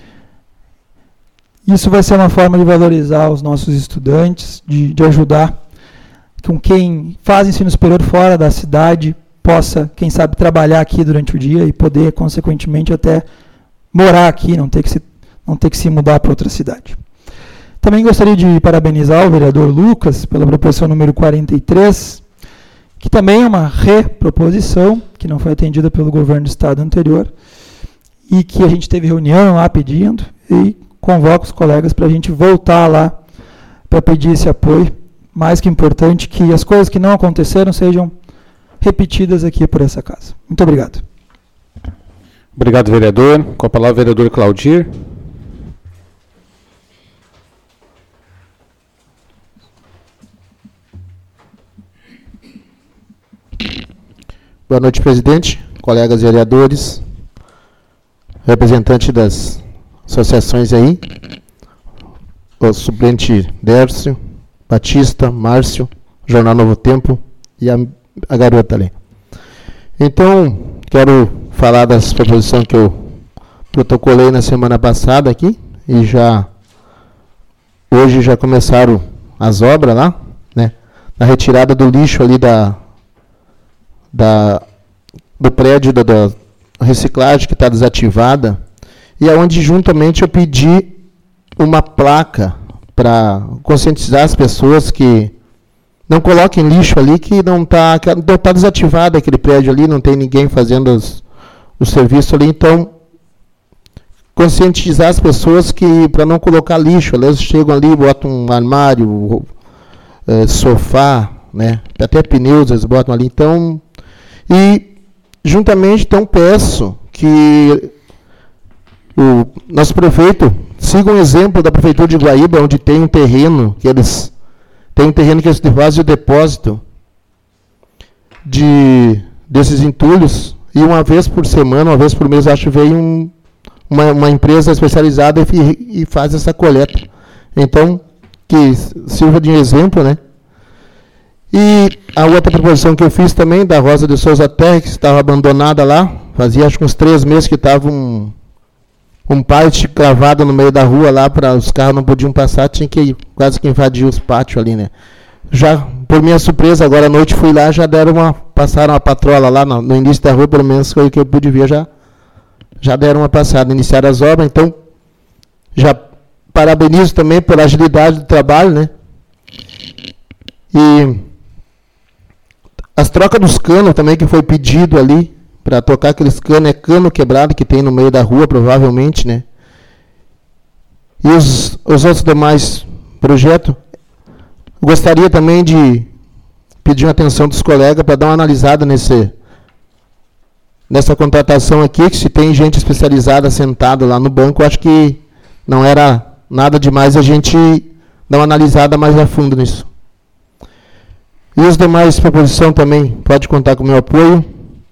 Isso vai ser uma forma de valorizar os nossos estudantes, de, de ajudar com quem faz ensino superior fora da cidade, possa, quem sabe, trabalhar aqui durante o dia e poder, consequentemente, até morar aqui, não ter que se, não ter que se mudar para outra cidade. Também gostaria de parabenizar o vereador Lucas pela proposição número quarenta e três, que também é uma reproposição, que não foi atendida pelo governo do estado anterior, e que a gente teve reunião lá pedindo, e convoco os colegas para a gente voltar lá para pedir esse apoio. Mais que importante que as coisas que não aconteceram sejam repetidas aqui por essa casa. Muito obrigado. Obrigado, vereador. Com a palavra, o vereador Claudir. Boa noite, presidente, colegas vereadores, representante das associações aí, o suplente Dércio, Batista, Márcio, Jornal Novo Tempo e a, a garota ali. Então, quero falar das proposições que eu protocolei na semana passada aqui, e já, hoje já começaram as obras lá, né, na retirada do lixo ali da, da, do prédio da, da reciclagem que está desativada, e aonde juntamente eu pedi uma placa para conscientizar as pessoas que não coloquem lixo ali, que não está não tá desativado aquele prédio ali, não tem ninguém fazendo os, o serviço ali, então conscientizar as pessoas que para não colocar lixo, eles chegam ali, botam um armário, é, sofá, né, até pneus eles botam ali, então, e juntamente então peço que o nosso prefeito siga um exemplo da prefeitura de Guaíba, onde tem um terreno que eles tem um terreno que eles fazem o depósito de desses entulhos, e uma vez por semana, uma vez por mês, acho que veio um, uma, uma empresa especializada e, e faz essa coleta. Então, que sirva de exemplo, né? E a outra proposição que eu fiz também, da Rosa de Souza Terra, que estava abandonada lá, fazia acho que uns três meses que estava um, um parte cravado no meio da rua lá, para os carros não podiam passar, tinha que quase que invadir os pátios ali, né? Já, por minha surpresa, agora à noite fui lá, já deram uma, passaram uma patrola lá no, no início da rua, pelo menos foi o que eu pude ver, já, já deram uma passada, iniciaram as obras, então, já parabenizo também pela agilidade do trabalho, né? E as trocas dos canos também, que foi pedido ali, para trocar aqueles canos, é cano quebrado que tem no meio da rua, provavelmente, né? E os, os outros demais projetos, gostaria também de pedir uma atenção dos colegas para dar uma analisada nesse, nessa contratação aqui, que se tem gente especializada sentada lá no banco, acho que não era nada demais a gente dar uma analisada mais a fundo nisso. E os demais proposições também, pode contar com o meu apoio.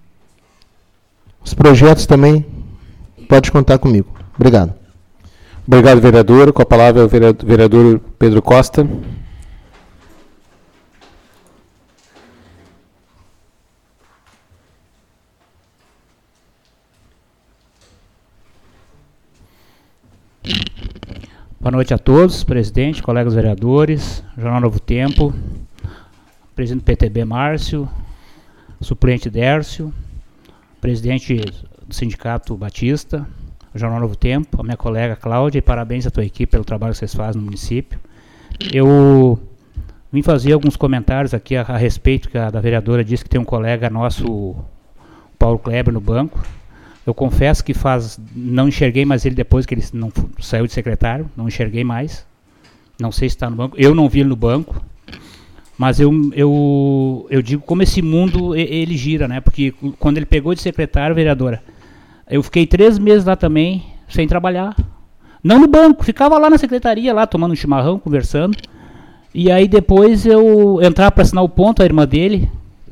Os projetos também, pode contar comigo. Obrigado. Obrigado, vereador. Com a palavra o vereador Pedro Costa. Boa noite a todos, presidente, colegas vereadores, Jornal Novo Tempo, presidente do P T B Márcio, suplente Dércio, presidente do sindicato Batista, Jornal Novo Tempo, a minha colega Cláudia, e parabéns à tua equipe pelo trabalho que vocês fazem no município. Eu vim fazer alguns comentários aqui a, a respeito, que a da vereadora disse que tem um colega nosso, o Paulo Kleber, no banco. Eu confesso que faz, não enxerguei mais ele depois que ele não saiu de secretário, não enxerguei mais, não sei se está no banco, eu não vi ele no banco, mas eu, eu, eu digo como esse mundo ele gira, né? Porque quando ele pegou de secretário, vereadora, eu fiquei três meses lá também, sem trabalhar, não no banco, ficava lá na secretaria, lá tomando um chimarrão, conversando, e aí depois eu entrar para assinar o ponto, a irmã dele,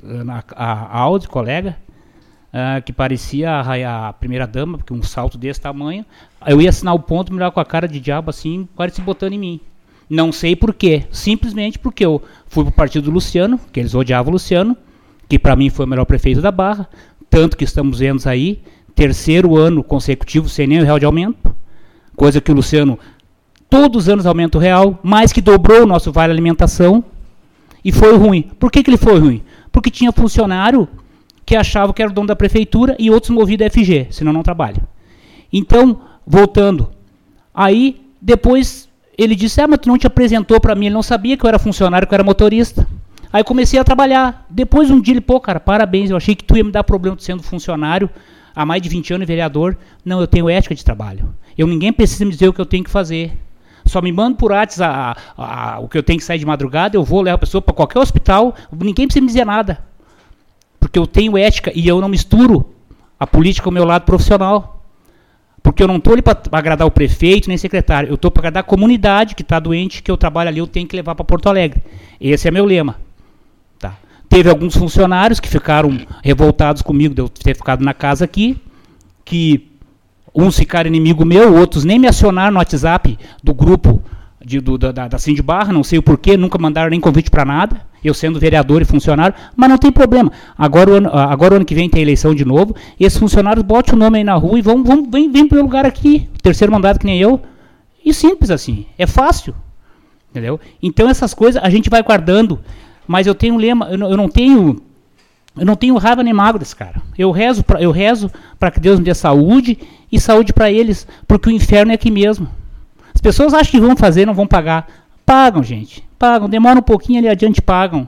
a, a Aldi, colega, Uh, que parecia a, a primeira dama, porque um salto desse tamanho, eu ia assinar o ponto, me olhar com a cara de diabo assim, quase se botando em mim. Não sei por quê, simplesmente porque eu fui pro partido do Luciano, que eles odiavam o Luciano, que para mim foi o melhor prefeito da Barra, tanto que estamos vendo aí, terceiro ano consecutivo sem nenhum real de aumento, coisa que o Luciano, todos os anos aumenta o real, mais que dobrou o nosso vale alimentação, e foi ruim. Por que que ele foi ruim? Porque tinha funcionário que achava que era o dono da prefeitura e outros movidos a F G, senão não trabalha. Então, voltando, aí depois ele disse, ah, mas tu não te apresentou para mim, ele não sabia que eu era funcionário, que eu era motorista. Aí comecei a trabalhar. Depois um dia ele, pô, cara, parabéns, eu achei que tu ia me dar problema tu sendo funcionário há mais de vinte anos e vereador. Não, eu tenho ética de trabalho. Eu, ninguém precisa me dizer o que eu tenho que fazer. Só me manda por WhatsApp a, a, a, o que eu tenho que sair de madrugada, eu vou levar a pessoa para qualquer hospital, ninguém precisa me dizer nada. Porque eu tenho ética e eu não misturo a política ao meu lado profissional. Porque eu não estou ali para agradar o prefeito nem secretário. Eu estou para agradar a comunidade que está doente, que eu trabalho ali, eu tenho que levar para Porto Alegre. Esse é meu lema. Tá. Teve alguns funcionários que ficaram revoltados comigo de eu ter ficado na casa aqui, que uns ficaram inimigo meu, outros nem me acionaram no WhatsApp do grupo de, do, da, da Sindbarra, não sei o porquê, nunca mandaram nem convite para nada, eu sendo vereador e funcionário, mas não tem problema. Agora o ano, agora, o ano que vem tem eleição de novo, e esses funcionários botem o nome aí na rua e vão, vão, vem, vem para o meu lugar aqui, terceiro mandato que nem eu, e simples assim, é fácil, entendeu? Então essas coisas a gente vai guardando, mas eu tenho um lema, eu não, eu não tenho... Eu não tenho raiva nem mágoa desse cara. Eu rezo pra, eu rezo para que Deus me dê saúde e saúde para eles, porque o inferno é aqui mesmo. As pessoas acham que vão fazer, não vão pagar. Pagam, gente. Pagam. Demora um pouquinho ali adiante, pagam.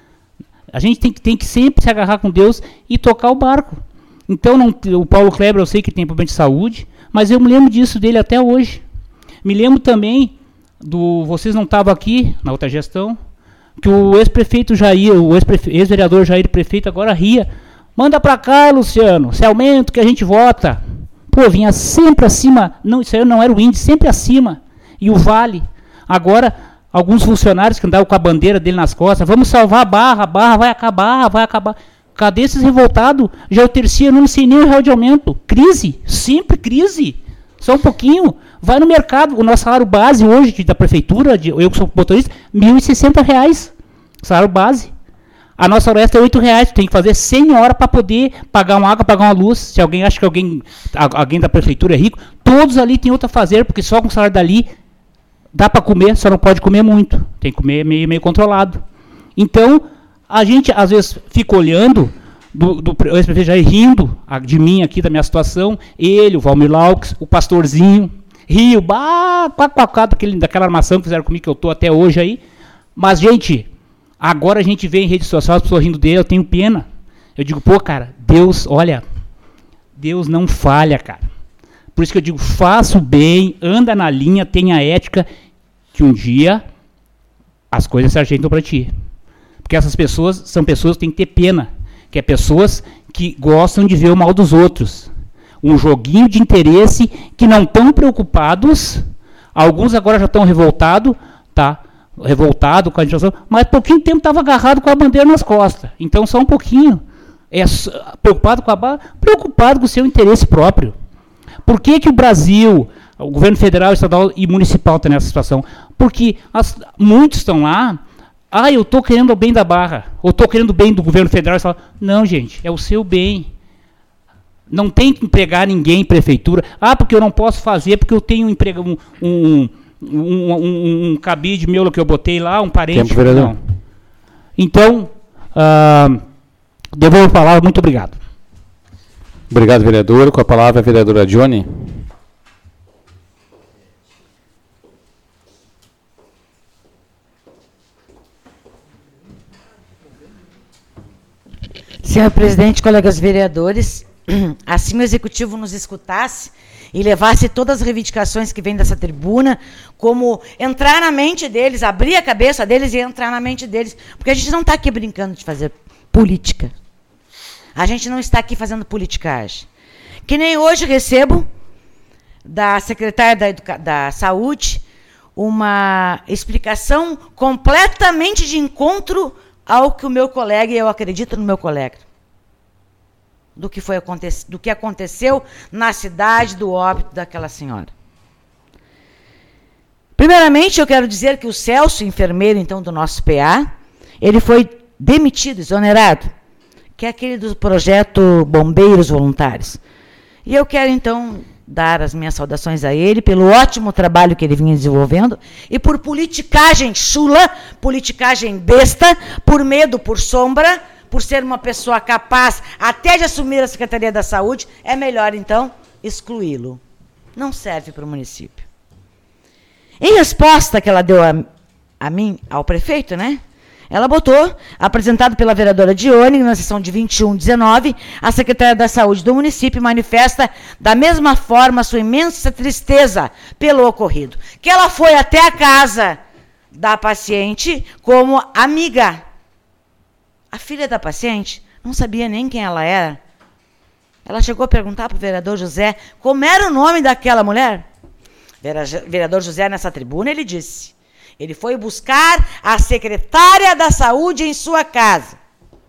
A gente tem que, tem que sempre se agarrar com Deus e tocar o barco. Então, não, o Paulo Kleber, eu sei que tem problema de saúde, mas eu me lembro disso dele até hoje. Me lembro também do... Vocês não estavam aqui na outra gestão, que o ex-prefeito Jair, o ex-vereador Jair Prefeito agora ria. Manda pra cá, Luciano, se aumenta que a gente vota. Pô, vinha sempre acima, não, isso aí não era o índice, sempre acima. E o Vale. Agora, alguns funcionários que andavam com a bandeira dele nas costas, vamos salvar a Barra, a Barra vai acabar, vai acabar. Cadê esses revoltados? Já é o terceiro, não sei nem o real de aumento. Crise, sempre crise. Só um pouquinho. Vai no mercado, o nosso salário base hoje de, da prefeitura, de, eu que sou motorista, mil e sessenta reais. Salário base. A nossa hora extra é oito reais, tu tem que fazer cem horas para poder pagar uma água, pagar uma luz. Se alguém acha que alguém, alguém da prefeitura é rico, todos ali têm outra a fazer, porque só com o salário dali dá para comer, só não pode comer muito. Tem que comer meio, meio controlado. Então, a gente às vezes fica olhando, do, do ex-prefeito Jair rindo de mim aqui, da minha situação, ele, o Valmir Laux, o pastorzinho, Rio, bah, quá, quá, quá, daquele, daquela armação que fizeram comigo, que eu estou até hoje aí. Mas, gente, agora a gente vê em rede social as pessoas rindo dele, eu tenho pena. Eu digo, pô, cara, Deus, olha, Deus não falha, cara. Por isso que eu digo, faça o bem, anda na linha, tenha ética, que um dia as coisas se ajeitam para ti. Porque essas pessoas são pessoas que têm que ter pena, que é pessoas que gostam de ver o mal dos outros. Um joguinho de interesse que não estão preocupados, alguns agora já estão revoltados, tá? Revoltado com a legislação, mas pouquinho tempo estava agarrado com a bandeira nas costas. Então só um pouquinho. É preocupado com a barra, preocupado com o seu interesse próprio. Por que que o Brasil, o governo federal, estadual e municipal está nessa situação? Porque as, muitos estão lá, ah, eu estou querendo o bem da Barra, ou estou querendo o bem do governo federal. Não, gente, é o seu bem. Não tem que empregar ninguém em prefeitura. Ah, porque eu não posso fazer, porque eu tenho um, emprego, um, um, um, um, um cabide meu que eu botei lá, um parente. Tempo, vereador. Não. Então, uh, devolvo a palavra. Muito obrigado. Obrigado, vereador. Com a palavra a vereadora Johnny. Senhor presidente, colegas vereadores, assim o executivo nos escutasse e levasse todas as reivindicações que vêm dessa tribuna, como entrar na mente deles, abrir a cabeça deles e entrar na mente deles, porque a gente não está aqui brincando de fazer política. A gente não está aqui fazendo politicagem. Que nem hoje recebo da secretária da, Educa- da Saúde uma explicação completamente de encontro ao que o meu colega, e eu acredito no meu colega, do que, foi, do que aconteceu na cidade do óbito daquela senhora. Primeiramente, eu quero dizer que o Celso, enfermeiro, então, do nosso P A, ele foi demitido, exonerado, que é aquele do projeto Bombeiros Voluntários. E eu quero, então, dar as minhas saudações a ele pelo ótimo trabalho que ele vinha desenvolvendo e por politicagem chula, politicagem besta, por medo, por sombra, por ser uma pessoa capaz até de assumir a Secretaria da Saúde, é melhor, então, excluí-lo. Não serve para o município. Em resposta que ela deu a, a mim, ao prefeito, né? Ela botou, apresentado pela vereadora Dione, na sessão de vinte e um, dezenove, a secretária da Saúde do município manifesta da mesma forma sua imensa tristeza pelo ocorrido. Que ela foi até a casa da paciente como amiga. A filha da paciente não sabia nem quem ela era. Ela chegou a perguntar para o vereador José como era o nome daquela mulher. O vereador José, nessa tribuna, ele disse... Ele foi buscar a secretária da Saúde em sua casa.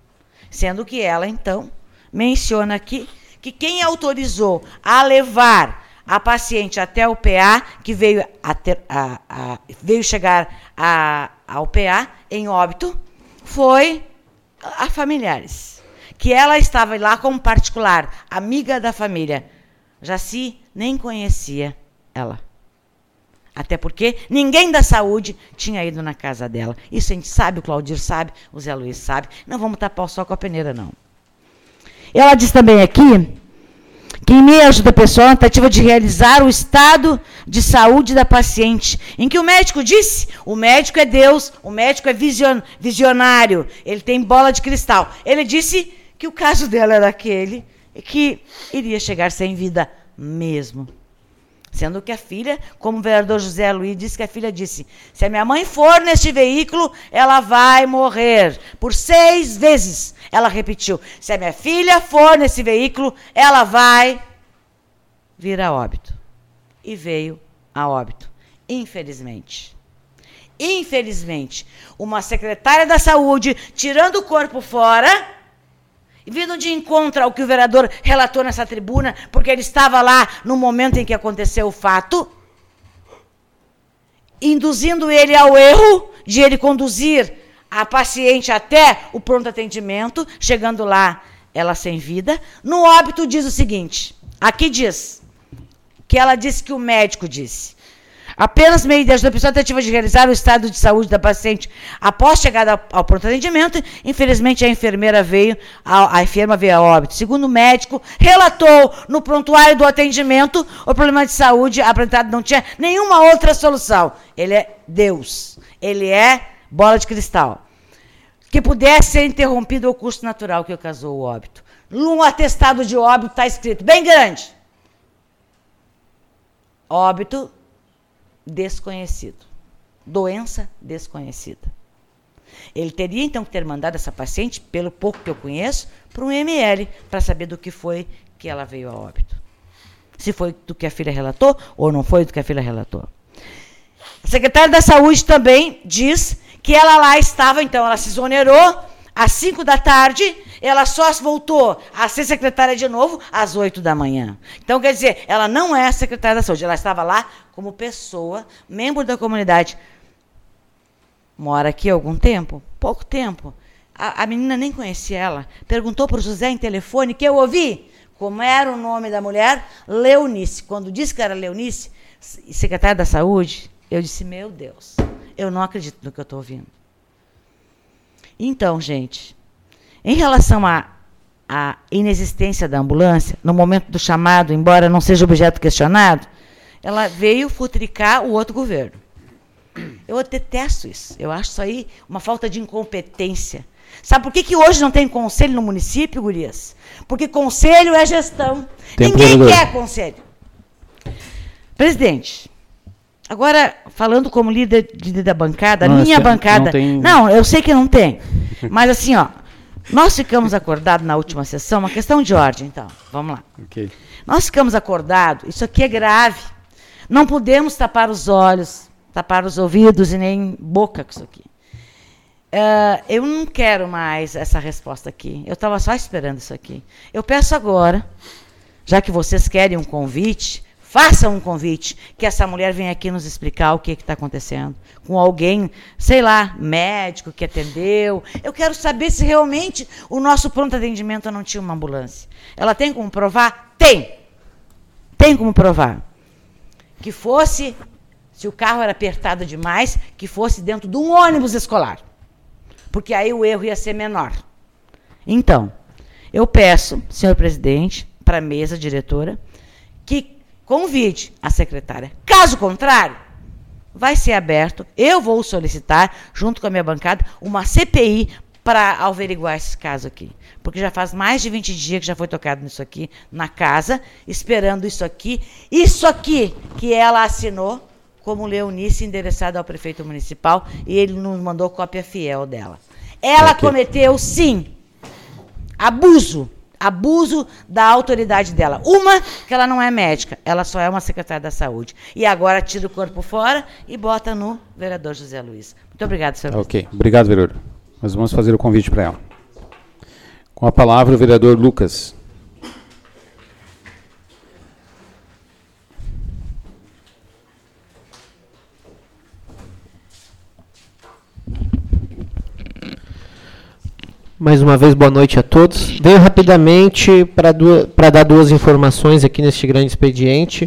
Sendo que ela, então, menciona aqui que quem autorizou a levar a paciente até o P A, que veio, a ter, a, a, veio chegar a, ao P A em óbito, foi a familiares. Que ela estava lá como particular, amiga da família. Jaci nem conhecia ela. Até porque ninguém da saúde tinha ido na casa dela. Isso a gente sabe, o Claudir sabe, o Zé Luiz sabe. Não vamos tapar o sol com a peneira, não. Ela diz também aqui que em meio à ajuda pessoal, a tentativa de realizar o estado de saúde da paciente, em que o médico disse, o médico é Deus, o médico é vision, visionário, ele tem bola de cristal. Ele disse que o caso dela era aquele, que iria chegar sem vida mesmo. Sendo que a filha, como o vereador José Luiz disse, que a filha disse, se a minha mãe for neste veículo, ela vai morrer. Por seis vezes ela repetiu, se a minha filha for nesse veículo, ela vai vir a óbito. E veio a óbito, infelizmente. Infelizmente, uma secretária da saúde, tirando o corpo fora, e vindo de encontro ao que o vereador relatou nessa tribuna, porque ele estava lá no momento em que aconteceu o fato, induzindo ele ao erro de ele conduzir a paciente até o pronto atendimento, chegando lá, ela sem vida. No óbito diz o seguinte, aqui diz, que ela disse que o médico disse, apenas meio de ajuda pessoal tentativa de realizar o estado de saúde da paciente após chegada ao, ao pronto atendimento, infelizmente a enfermeira veio, a, a enferma veio a óbito. Segundo o médico, relatou no prontuário do atendimento o problema de saúde apresentado, não tinha nenhuma outra solução. Ele é Deus, ele é bola de cristal. Que pudesse ser interrompido o curso natural que ocasionou o óbito. No atestado de óbito está escrito, bem grande, óbito desconhecido. Doença desconhecida. Ele teria, então, que ter mandado essa paciente, pelo pouco que eu conheço, para um M L, para saber do que foi que ela veio a óbito. Se foi do que a filha relatou, ou não foi do que a filha relatou. A secretária da Saúde também diz que ela lá estava, então, ela se exonerou às cinco da tarde, ela só voltou a ser secretária de novo às oito da manhã. Então, quer dizer, ela não é a secretária da Saúde, ela estava lá como pessoa, membro da comunidade. Mora aqui há algum tempo? Pouco tempo. A, a menina nem conhecia ela. Perguntou para o José em telefone, que eu ouvi, como era o nome da mulher, Leonice. Quando disse que era Leonice, secretária da Saúde, eu disse, meu Deus, eu não acredito no que eu estou ouvindo. Então, gente, em relação à, à inexistência da ambulância, no momento do chamado, embora não seja objeto questionado, ela veio futricar o outro governo. Eu detesto isso. Eu acho isso aí uma falta de incompetência. Sabe por que, que hoje não tem conselho no município, gurias? Porque conselho é gestão. Tem Ninguém problema. Quer conselho. Presidente, agora, falando como líder, líder da bancada, não, a minha bancada... Não, tem... não, eu sei que não tem. Mas assim, ó, nós ficamos acordados na última sessão, uma questão de ordem, então, vamos lá. Okay. Nós ficamos acordados, isso aqui é grave. Não podemos tapar os olhos, tapar os ouvidos e nem boca com isso aqui. Uh, eu não quero mais essa resposta aqui. Eu estava só esperando isso aqui. Eu peço agora, já que vocês querem um convite... Façam um convite, que essa mulher venha aqui nos explicar o que está acontecendo. Com alguém, sei lá, médico que atendeu. Eu quero saber se realmente o nosso pronto atendimento não tinha uma ambulância. Ela tem como provar? Tem. Tem como provar. Que fosse, se o carro era apertado demais, que fosse dentro de um ônibus escolar. Porque aí o erro ia ser menor. Então, eu peço, senhor presidente, para a mesa diretora, que convide a secretária. Caso contrário, vai ser aberto, eu vou solicitar, junto com a minha bancada, uma C P I para averiguar esse caso aqui. Porque já faz mais de vinte dias que já foi tocado nisso aqui, na casa, esperando isso aqui. Isso aqui que ela assinou como Leonice, endereçada ao prefeito municipal, e ele nos mandou cópia fiel dela. Ela okay. cometeu, sim, abuso. Abuso da autoridade dela. Uma, que ela não é médica, ela só é uma secretária da saúde. E agora tira o corpo fora e bota no vereador José Luiz. Muito obrigado, senhor Ok, presidente. Obrigado, vereador. Nós vamos fazer o convite para ela. Com a palavra o vereador Lucas. Mais uma vez, boa noite a todos. Venho rapidamente para dar duas informações aqui neste grande expediente.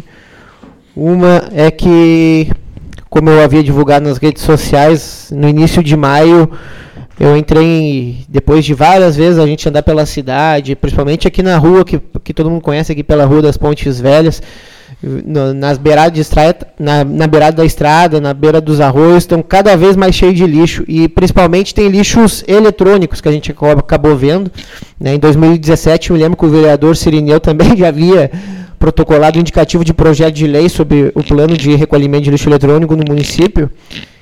Uma é que, como eu havia divulgado nas redes sociais, no início de maio, eu entrei, depois de várias vezes a gente andar pela cidade, principalmente aqui na rua, que, que todo mundo conhece aqui pela Rua das Pontes Velhas, no, nas beiradas de estrada, na, na beirada da estrada, na beira dos arroios, estão cada vez mais cheios de lixo, e principalmente tem lixos eletrônicos que a gente acabou vendo, né? Em dois mil e dezessete, eu lembro que o vereador Cirineu também já havia protocolado o indicativo de projeto de lei sobre o plano de recolhimento de lixo eletrônico no município,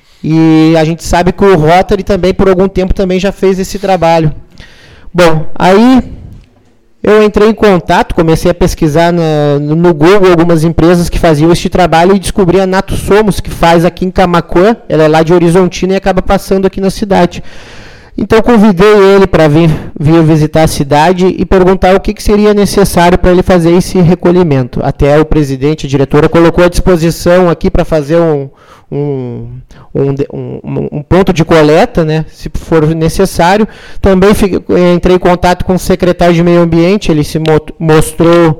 e a gente sabe que o Rotary também, por algum tempo, também já fez esse trabalho. Bom, aí eu entrei em contato, comecei a pesquisar na, no Google algumas empresas que faziam este trabalho e descobri a Nato Somos, que faz aqui em Camaquã. Ela é lá de Horizontina e acaba passando aqui na cidade. Então convidei ele para vir, vir visitar a cidade e perguntar o que, que seria necessário para ele fazer esse recolhimento. Até o presidente, a diretora, colocou à disposição aqui para fazer um, um, um, um, um ponto de coleta, né, se for necessário. Também fiquei, entrei em contato com o secretário de Meio Ambiente, ele se mostrou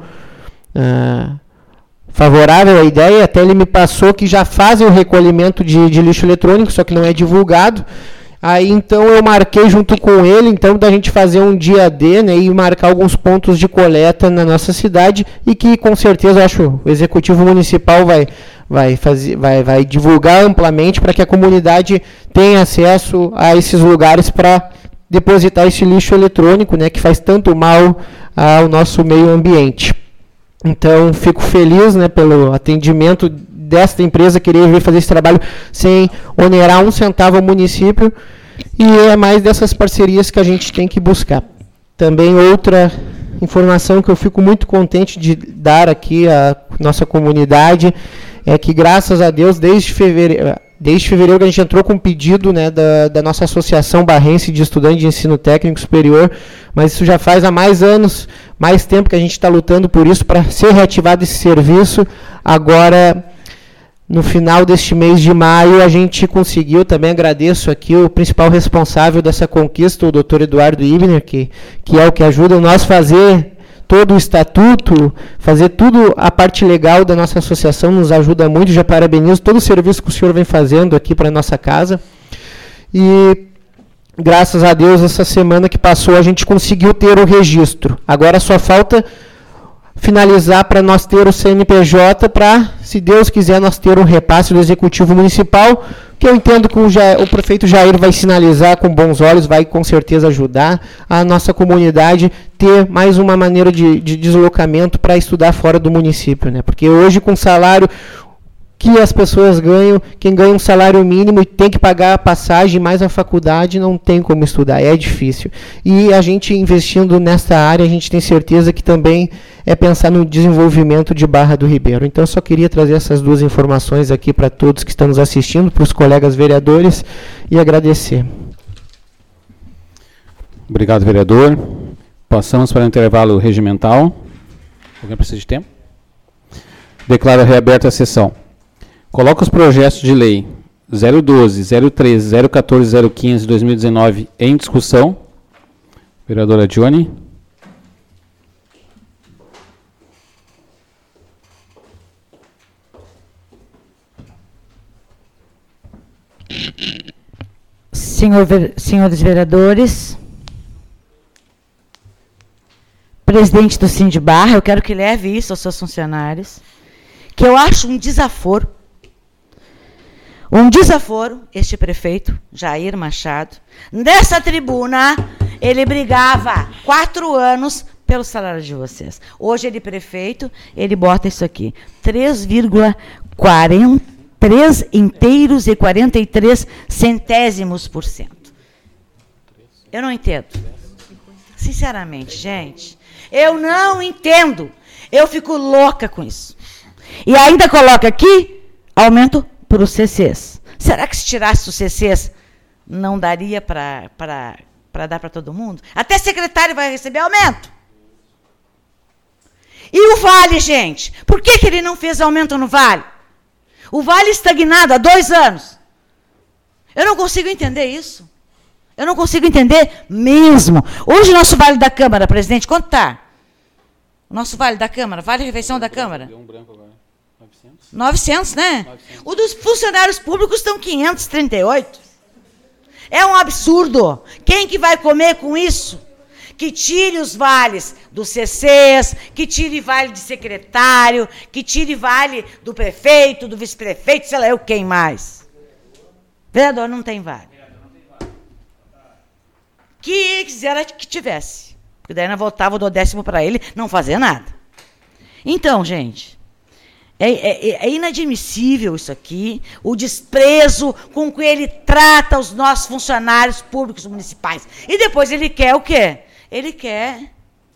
ah, favorável à ideia, até ele me passou que já fazem o recolhimento de, de lixo eletrônico, só que não é divulgado. Aí, então, eu marquei junto com ele, então, da gente fazer um dia D, né, e marcar alguns pontos de coleta na nossa cidade, e que, com certeza, eu acho o Executivo Municipal vai, vai, fazer, vai, vai divulgar amplamente para que a comunidade tenha acesso a esses lugares para depositar esse lixo eletrônico, né, que faz tanto mal ao nosso meio ambiente. Então, fico feliz, né, pelo atendimento desta empresa, querer vir fazer esse trabalho sem onerar um centavo ao município, e é mais dessas parcerias que a gente tem que buscar. Também outra informação que eu fico muito contente de dar aqui à nossa comunidade é que, graças a Deus, desde fevereiro, desde fevereiro que a gente entrou com um pedido, né, da, da nossa Associação Barrense de Estudantes de Ensino Técnico Superior, mas isso já faz há mais anos, mais tempo que a gente está lutando por isso, para ser reativado esse serviço. Agora, no final deste mês de maio, a gente conseguiu, também agradeço aqui o principal responsável dessa conquista, o doutor Eduardo Ibner, que, que é o que ajuda nós a fazer todo o estatuto, fazer tudo a parte legal da nossa associação, nos ajuda muito, já parabenizo todo o serviço que o senhor vem fazendo aqui para a nossa casa. E, graças a Deus, essa semana que passou, a gente conseguiu ter o registro. Agora só falta finalizar para nós ter o C N P J, para, se Deus quiser, nós ter um repasse do Executivo Municipal, que eu entendo que o, ja, o prefeito Jair vai sinalizar com bons olhos, vai com certeza ajudar a nossa comunidade ter mais uma maneira de, de deslocamento para estudar fora do município, né? Porque hoje, com salário que as pessoas ganham, quem ganha um salário mínimo e tem que pagar a passagem mais a faculdade, não tem como estudar, é difícil. E a gente investindo nessa área, a gente tem certeza que também é pensar no desenvolvimento de Barra do Ribeiro. Então, eu só queria trazer essas duas informações aqui para todos que estão nos assistindo, para os colegas vereadores, e agradecer. Obrigado, vereador. Passamos para o intervalo regimental. Alguém precisa de tempo? Declaro reaberta a sessão. Coloca os projetos de lei zero doze, zero treze, zero quatorze, zero quinze de dois mil e dezenove em discussão. Vereadora Johnny. Senhor, senhores vereadores, presidente do Sindibarra, eu quero que leve isso aos seus funcionários, que eu acho um desaforo, um desaforo, este prefeito, Jair Machado, nessa tribuna, ele brigava quatro anos pelo salário de vocês. Hoje ele prefeito, ele bota isso aqui, três vírgula quarenta, três inteiros e quarenta e três centésimos por cento. Eu não entendo. Sinceramente, gente, eu não entendo. Eu fico louca com isso. E ainda coloca aqui, aumento para os C Cs. Será que se tirasse os C Cs, não daria para para dar para todo mundo? Até secretário vai receber aumento. E o Vale, gente? Por que, que ele não fez aumento no Vale? O Vale estagnado há dois anos. Eu não consigo entender isso. Eu não consigo entender mesmo. Hoje o nosso Vale da Câmara, presidente, quanto está? O nosso Vale da Câmara, Vale Refeição da Câmara? Deu um branco agora. novecentos? novecentos, né? novecentos. O dos funcionários públicos estão quinhentos e trinta e oito. É um absurdo. Quem que vai comer com isso? Que tire os vales dos C Cs, que tire vale de secretário, que tire vale do prefeito, do vice-prefeito, sei lá eu quem mais. Vereador não tem vale. Que quisera que tivesse. Porque daí nós voltava do décimo para ele, não fazer nada. Então, gente, é, é, é inadmissível isso aqui, o desprezo com que ele trata os nossos funcionários públicos municipais. E depois ele quer o quê? Ele quer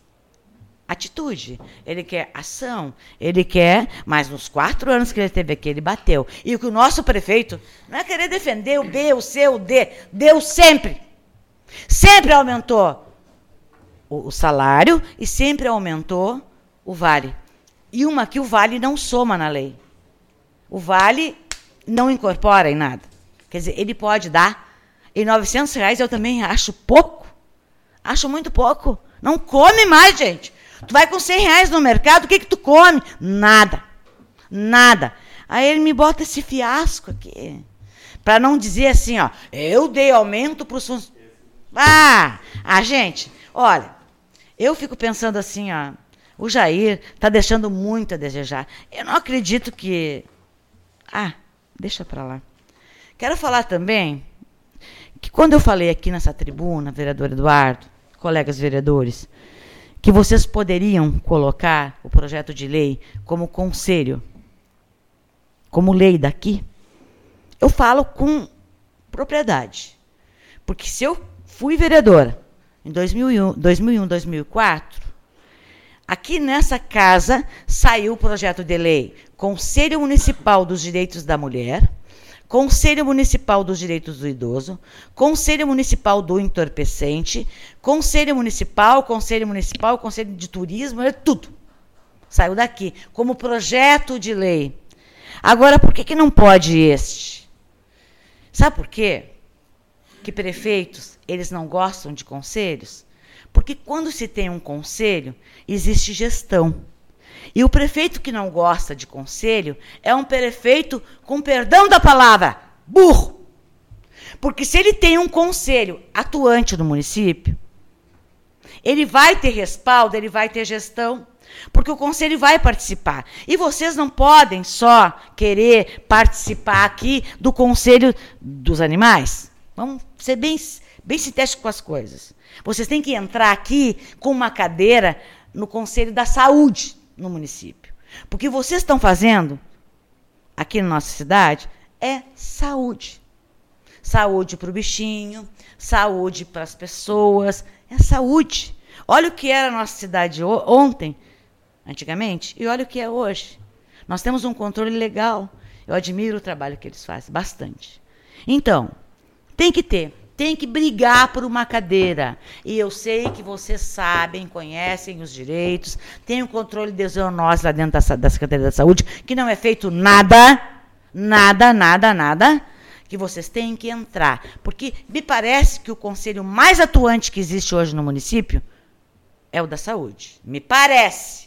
atitude, ele quer ação, ele quer, mas nos quatro anos que ele teve aqui, ele bateu. E o que o nosso prefeito, não é querer defender o B, o C, o D, deu sempre. Sempre aumentou o, o salário e sempre aumentou o vale. E uma que o vale não soma na lei. O vale não incorpora em nada. Quer dizer, ele pode dar. E novecentos reais eu também acho pouco. Acho muito pouco. Não come mais, gente. Tu vai com cem reais no mercado, o que que tu come? Nada. Nada. Aí ele me bota esse fiasco aqui. Para não dizer assim, ó, eu dei aumento para os funcionários. Ah, a gente, olha, eu fico pensando assim, ó, o Jair está deixando muito a desejar. Eu não acredito que... Ah, deixa para lá. Quero falar também que quando eu falei aqui nessa tribuna, vereador Eduardo, colegas vereadores, que vocês poderiam colocar o projeto de lei como conselho, como lei daqui, eu falo com propriedade. Porque se eu fui vereadora em dois mil e um, dois mil e um, dois mil e quatro, aqui nessa casa saiu o projeto de lei Conselho Municipal dos Direitos da Mulher, Conselho Municipal dos Direitos do Idoso, Conselho Municipal do Entorpecente, Conselho Municipal, Conselho Municipal, Conselho de Turismo, é tudo. Saiu daqui, como projeto de lei. Agora, por que que não pode este? Sabe por quê? Que prefeitos, eles não gostam de conselhos? Porque quando se tem um conselho, existe gestão. E o prefeito que não gosta de conselho é um prefeito, com perdão da palavra, burro. Porque se ele tem um conselho atuante no município, ele vai ter respaldo, ele vai ter gestão, porque o conselho vai participar. E vocês não podem só querer participar aqui do conselho dos animais. Vamos ser bem, bem sintéticos com as coisas. Vocês têm que entrar aqui com uma cadeira no conselho da saúde no município. Porque o que vocês estão fazendo aqui na nossa cidade é saúde. Saúde para o bichinho, saúde para as pessoas, é saúde. Olha o que era a nossa cidade ontem, antigamente, e olha o que é hoje. Nós temos um controle legal. Eu admiro o trabalho que eles fazem, bastante. Então, tem que ter. Tem que brigar por uma cadeira. E eu sei que vocês sabem, conhecem os direitos, tem o controle de zoonose lá dentro da, da Secretaria da Saúde, que não é feito nada, nada, nada, nada, que vocês têm que entrar. Porque me parece que o conselho mais atuante que existe hoje no município é o da saúde. Me parece.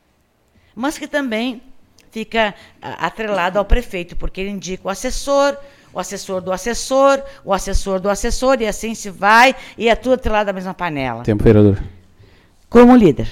Mas que também fica atrelado ao prefeito, porque ele indica o assessor, o assessor do assessor, o assessor do assessor, e assim se vai, e é tudo atrelado da mesma panela. Tempo, vereador. Como líder.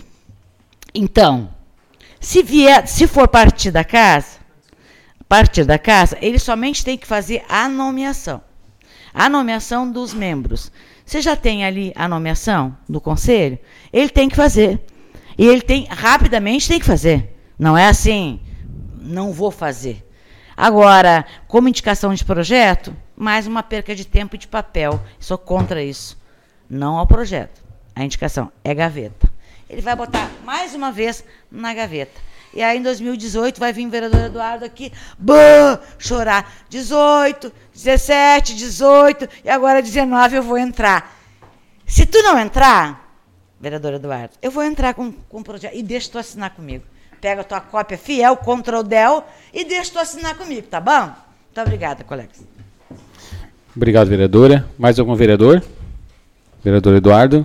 Então, se vier, se for partir da casa, partir da casa, ele somente tem que fazer a nomeação. A nomeação dos membros. Você já tem ali a nomeação do conselho? Ele tem que fazer. E ele tem, rapidamente tem que fazer. Não é assim, não vou fazer. Agora, como indicação de projeto, mais uma perca de tempo e de papel. Sou contra isso. Não ao projeto. A indicação é gaveta. Ele vai botar mais uma vez na gaveta. E aí, em dois mil e dezoito, vai vir o vereador Eduardo aqui, bã, chorar. dezoito, dezessete, dezoito, e agora dezenove eu vou entrar. Se tu não entrar, vereador Eduardo, eu vou entrar com, com um projeto e deixa tu assinar comigo. Pega a tua cópia fiel, Ctrl Del, e deixa tu assinar comigo, tá bom? Muito obrigada, colegas. Obrigado, vereadora. Mais algum vereador? Vereador Eduardo.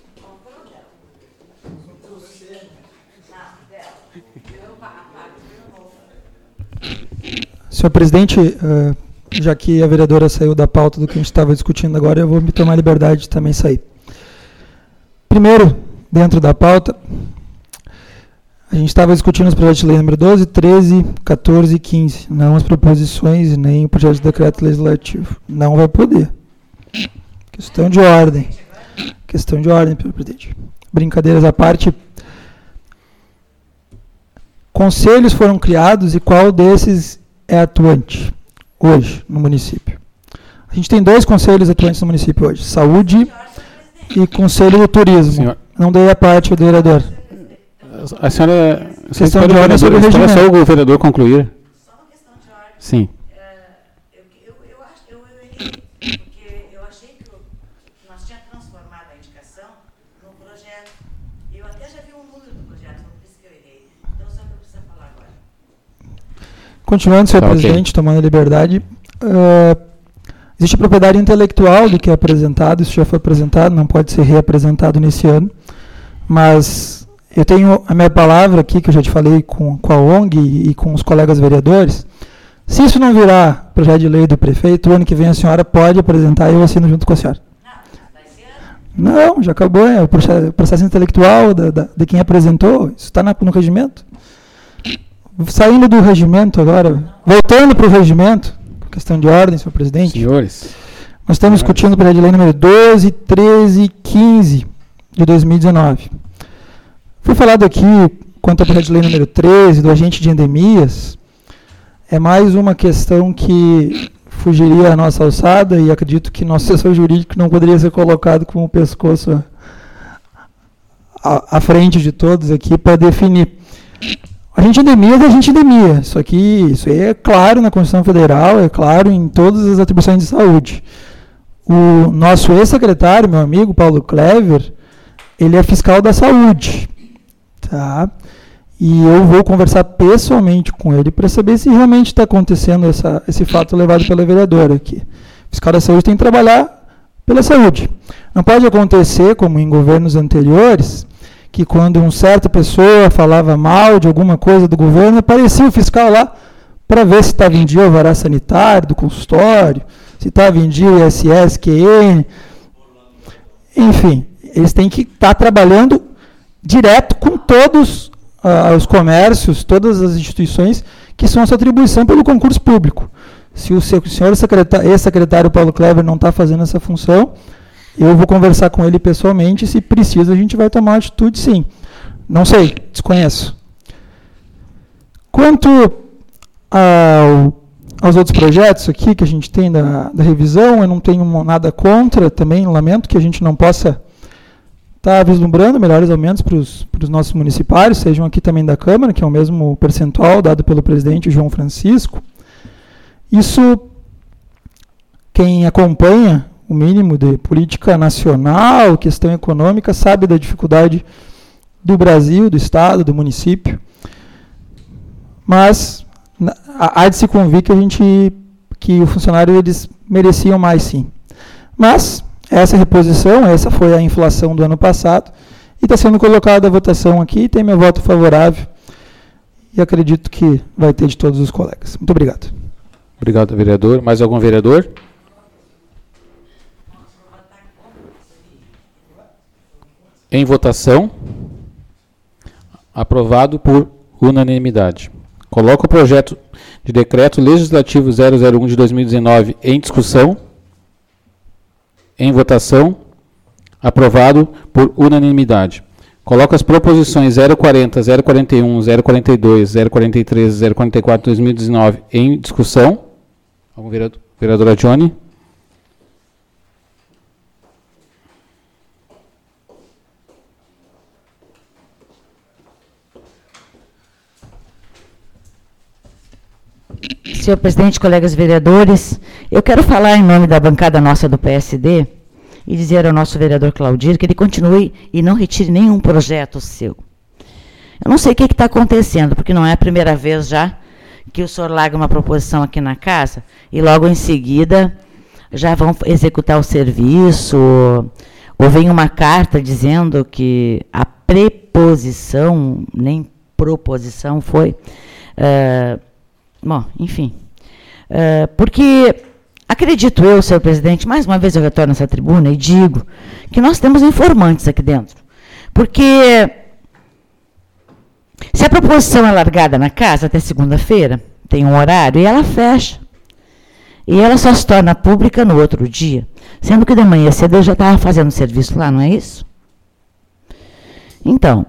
Senhor presidente, uh, já que a vereadora saiu da pauta do que a gente estava discutindo agora, eu vou me tomar a liberdade de também sair. Primeiro, dentro da pauta, a gente estava discutindo os projetos de lei número doze, treze, quatorze e quinze, não as proposições nem o projeto de decreto legislativo. Não vai poder. Questão de ordem. Questão de ordem, senhor presidente. Brincadeiras à parte. Conselhos foram criados e qual desses é atuante hoje no município? A gente tem dois conselhos atuantes no município hoje, Saúde e Conselho do Turismo. Senhor. Não dei a parte do vereador. A senhora... Questão de ordem sobre o regimento. Só o vereador concluir. Só uma questão de ordem. Sim. Eu, eu, eu, acho, eu, eu errei, porque eu achei que, o, que nós tínhamos transformado a indicação num projeto. Eu até já vi um número do projeto, por isso que eu errei. Então, só que eu preciso falar agora. Continuando, senhor tá, presidente, okay. tomando a liberdade, uh, existe a propriedade intelectual do que é apresentado, isso já foi apresentado, não pode ser reapresentado nesse ano, mas eu tenho a minha palavra aqui, que eu já te falei com, com a O N G e, e com os colegas vereadores. Se isso não virar projeto de lei do prefeito, o ano que vem a senhora pode apresentar e eu assino junto com a senhora. Não, já acabou, é o processo, processo intelectual da, da, de quem apresentou, isso está no regimento. Saindo do regimento agora, voltando para o regimento, questão de ordem, senhor presidente. Senhores. Nós estamos discutindo o projeto de lei número doze, treze e quinze de dois mil e dezenove. Foi falado aqui, quanto ao projeto de lei número treze, do agente de endemias, é mais uma questão que fugiria à nossa alçada e acredito que nosso assessor jurídico não poderia ser colocado com o pescoço à, à frente de todos aqui para definir. Agente de endemias é agente de endemia. Isso aqui, isso aí é claro na Constituição Federal, é claro em todas as atribuições de saúde. O nosso ex-secretário, meu amigo Paulo Clever, ele é fiscal da saúde. Tá? E eu vou conversar pessoalmente com ele para saber se realmente está acontecendo essa, esse fato levado pela vereadora aqui. O fiscal da saúde tem que trabalhar pela saúde. Não pode acontecer, como em governos anteriores, que quando uma certa pessoa falava mal de alguma coisa do governo, aparecia o fiscal lá para ver se estava em dia o alvará sanitário do consultório, se estava em dia o I S S, Q N. Enfim, eles têm que estar tá trabalhando direto com todos uh, os comércios, todas as instituições que são a sua atribuição pelo concurso público. Se o seu, senhor secretário, ex-secretário Paulo Clever não está fazendo essa função, eu vou conversar com ele pessoalmente, se precisa a gente vai tomar uma atitude sim. Não sei, desconheço. Quanto ao, aos outros projetos aqui que a gente tem da, da revisão, eu não tenho nada contra, também lamento que a gente não possa estar tá vislumbrando melhores aumentos para os nossos municipários, sejam aqui também da Câmara, que é o mesmo percentual dado pelo presidente João Francisco. Isso, quem acompanha o mínimo de política nacional, questão econômica, sabe da dificuldade do Brasil, do Estado, do município. Mas há de se convir que a gente, que o funcionário eles mereciam mais sim. Mas essa reposição, essa foi a inflação do ano passado, e está sendo colocada a votação aqui, tem meu voto favorável, e acredito que vai ter de todos os colegas. Muito obrigado. Obrigado, vereador. Mais algum vereador? Em votação, aprovado por unanimidade. Coloco o projeto de decreto legislativo zero zero um de dois mil e dezenove em discussão. Em votação, aprovado por unanimidade. Coloco as proposições zero quarenta, zero quarenta e um, zero quarenta e dois, zero quarenta e três, zero quarenta e quatro de dois mil e dezenove em discussão. Algum vereador? Vereadora Johnny? Senhor presidente, colegas vereadores, eu quero falar em nome da bancada nossa do P S D e dizer ao nosso vereador Claudir que ele continue e não retire nenhum projeto seu. Eu não sei o que está acontecendo, porque não é a primeira vez já que o senhor larga uma proposição aqui na casa e logo em seguida já vão executar o serviço, ou, ou vem uma carta dizendo que a preposição, nem proposição foi, uh, bom, enfim, uh, porque acredito eu, senhor presidente, mais uma vez eu retorno a essa tribuna e digo que nós temos informantes aqui dentro, porque se a proposição é largada na casa até segunda-feira, tem um horário e ela fecha. E ela só se torna pública no outro dia. Sendo que de manhã cedo eu já estava fazendo serviço lá, não é isso? Então,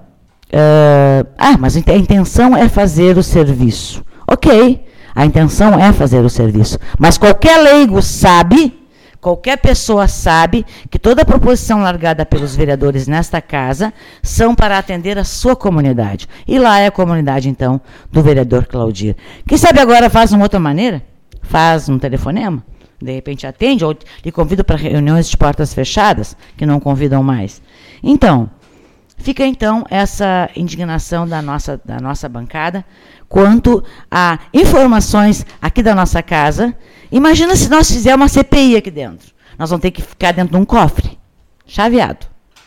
uh, ah, mas a intenção é fazer o serviço. Ok, a intenção é fazer o serviço. Mas qualquer leigo sabe, qualquer pessoa sabe, que toda a proposição largada pelos vereadores nesta casa são para atender a sua comunidade. E lá é a comunidade, então, do vereador Claudir. Quem sabe agora faz de uma outra maneira? Faz um telefonema, de repente atende, ou lhe convida para reuniões de portas fechadas, que não convidam mais. Então, fica então essa indignação da nossa, da nossa bancada, quanto a informações aqui da nossa casa. Imagina se nós fizermos uma C P I aqui dentro. Nós vamos ter que ficar dentro de um cofre, chaveado.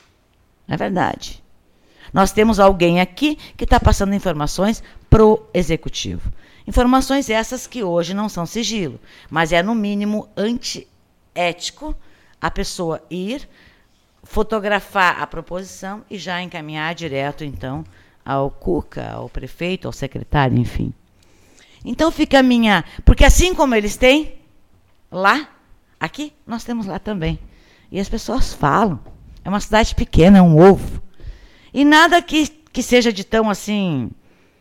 É verdade. Nós temos alguém aqui que está passando informações para o executivo. Informações essas que hoje não são sigilo, mas é, no mínimo, antiético a pessoa ir, fotografar a proposição e já encaminhar direto, então, ao Cuca, ao prefeito, ao secretário, enfim. Então fica a minha... Porque assim como eles têm lá, aqui, nós temos lá também. E as pessoas falam. É uma cidade pequena, é um ovo. E nada que, que seja de tão, assim...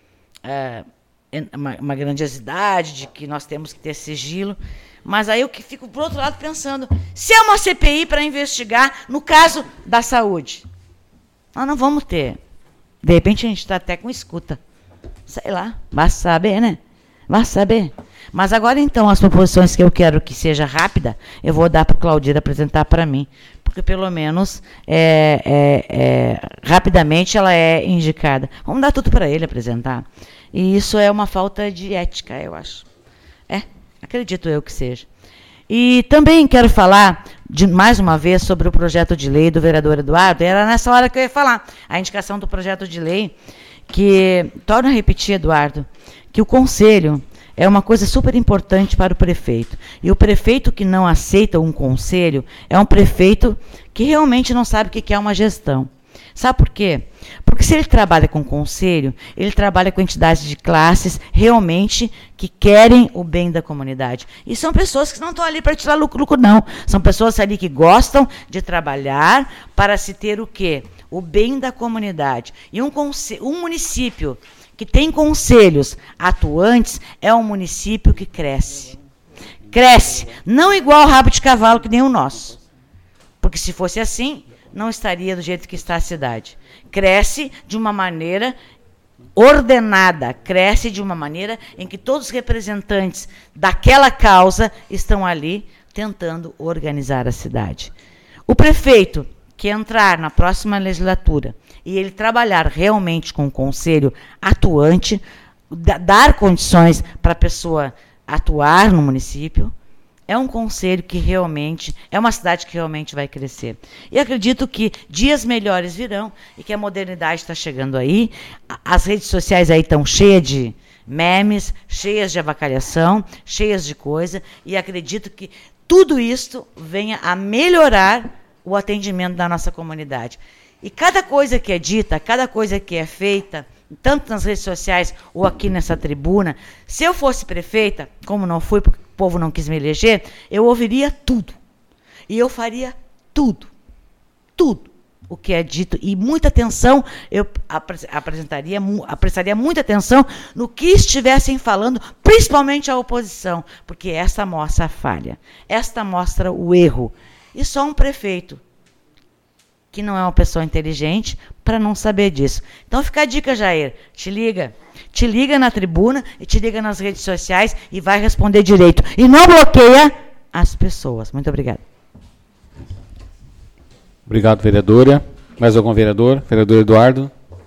É, Uma, uma grandiosidade de que nós temos que ter sigilo, mas aí eu que fico, por outro lado, pensando, se é uma C P I para investigar no caso da saúde, nós não vamos ter. De repente a gente está até com escuta. Sei lá, basta saber, né? Basta saber. Mas agora, então, as proposições que eu quero que seja rápida, eu vou dar para o Claudir apresentar para mim, porque pelo menos é, é, é, rapidamente ela é indicada. Vamos dar tudo para ele apresentar. E isso é uma falta de ética, eu acho. É, acredito eu que seja. E também quero falar, de, mais uma vez, sobre o projeto de lei do vereador Eduardo. Era nessa hora que eu ia falar, a indicação do projeto de lei, que, torno a repetir, Eduardo, que o conselho é uma coisa super importante para o prefeito. E o prefeito que não aceita um conselho é um prefeito que realmente não sabe o que é uma gestão. Sabe por quê? Porque se ele trabalha com conselho, ele trabalha com entidades de classes realmente que querem o bem da comunidade. E são pessoas que não estão ali para tirar lucro, lucro, não. São pessoas ali que gostam de trabalhar para se ter o quê? O bem da comunidade. E um, um município que tem conselhos atuantes é um município que cresce. Cresce. Não igual ao rabo de cavalo que nem o nosso. Porque se fosse assim... não estaria do jeito que está a cidade. Cresce de uma maneira ordenada, cresce de uma maneira em que todos os representantes daquela causa estão ali tentando organizar a cidade. O prefeito que entrar na próxima legislatura e ele trabalhar realmente com o conselho atuante, dar condições para a pessoa atuar no município, é um conselho que realmente, é uma cidade que realmente vai crescer. E acredito que dias melhores virão e que a modernidade está chegando aí. As redes sociais aí estão cheias de memes, cheias de avacalhação, cheias de coisa. E acredito que tudo isso venha a melhorar o atendimento da nossa comunidade. E cada coisa que é dita, cada coisa que é feita, tanto nas redes sociais ou aqui nessa tribuna, se eu fosse prefeita, como não fui, porque o povo não quis me eleger, eu ouviria tudo. E eu faria tudo. Tudo o que é dito. E muita atenção, eu apresentaria, prestaria muita atenção no que estivessem falando, principalmente a oposição, porque esta mostra a falha. Esta mostra o erro. E só um prefeito, que não é uma pessoa inteligente, para não saber disso. Então fica a dica, Jair, te liga. Te liga na tribuna e te liga nas redes sociais e vai responder direito. E não bloqueia as pessoas. Muito obrigada. Obrigado, vereadora. Mais algum vereador? Vereador Eduardo.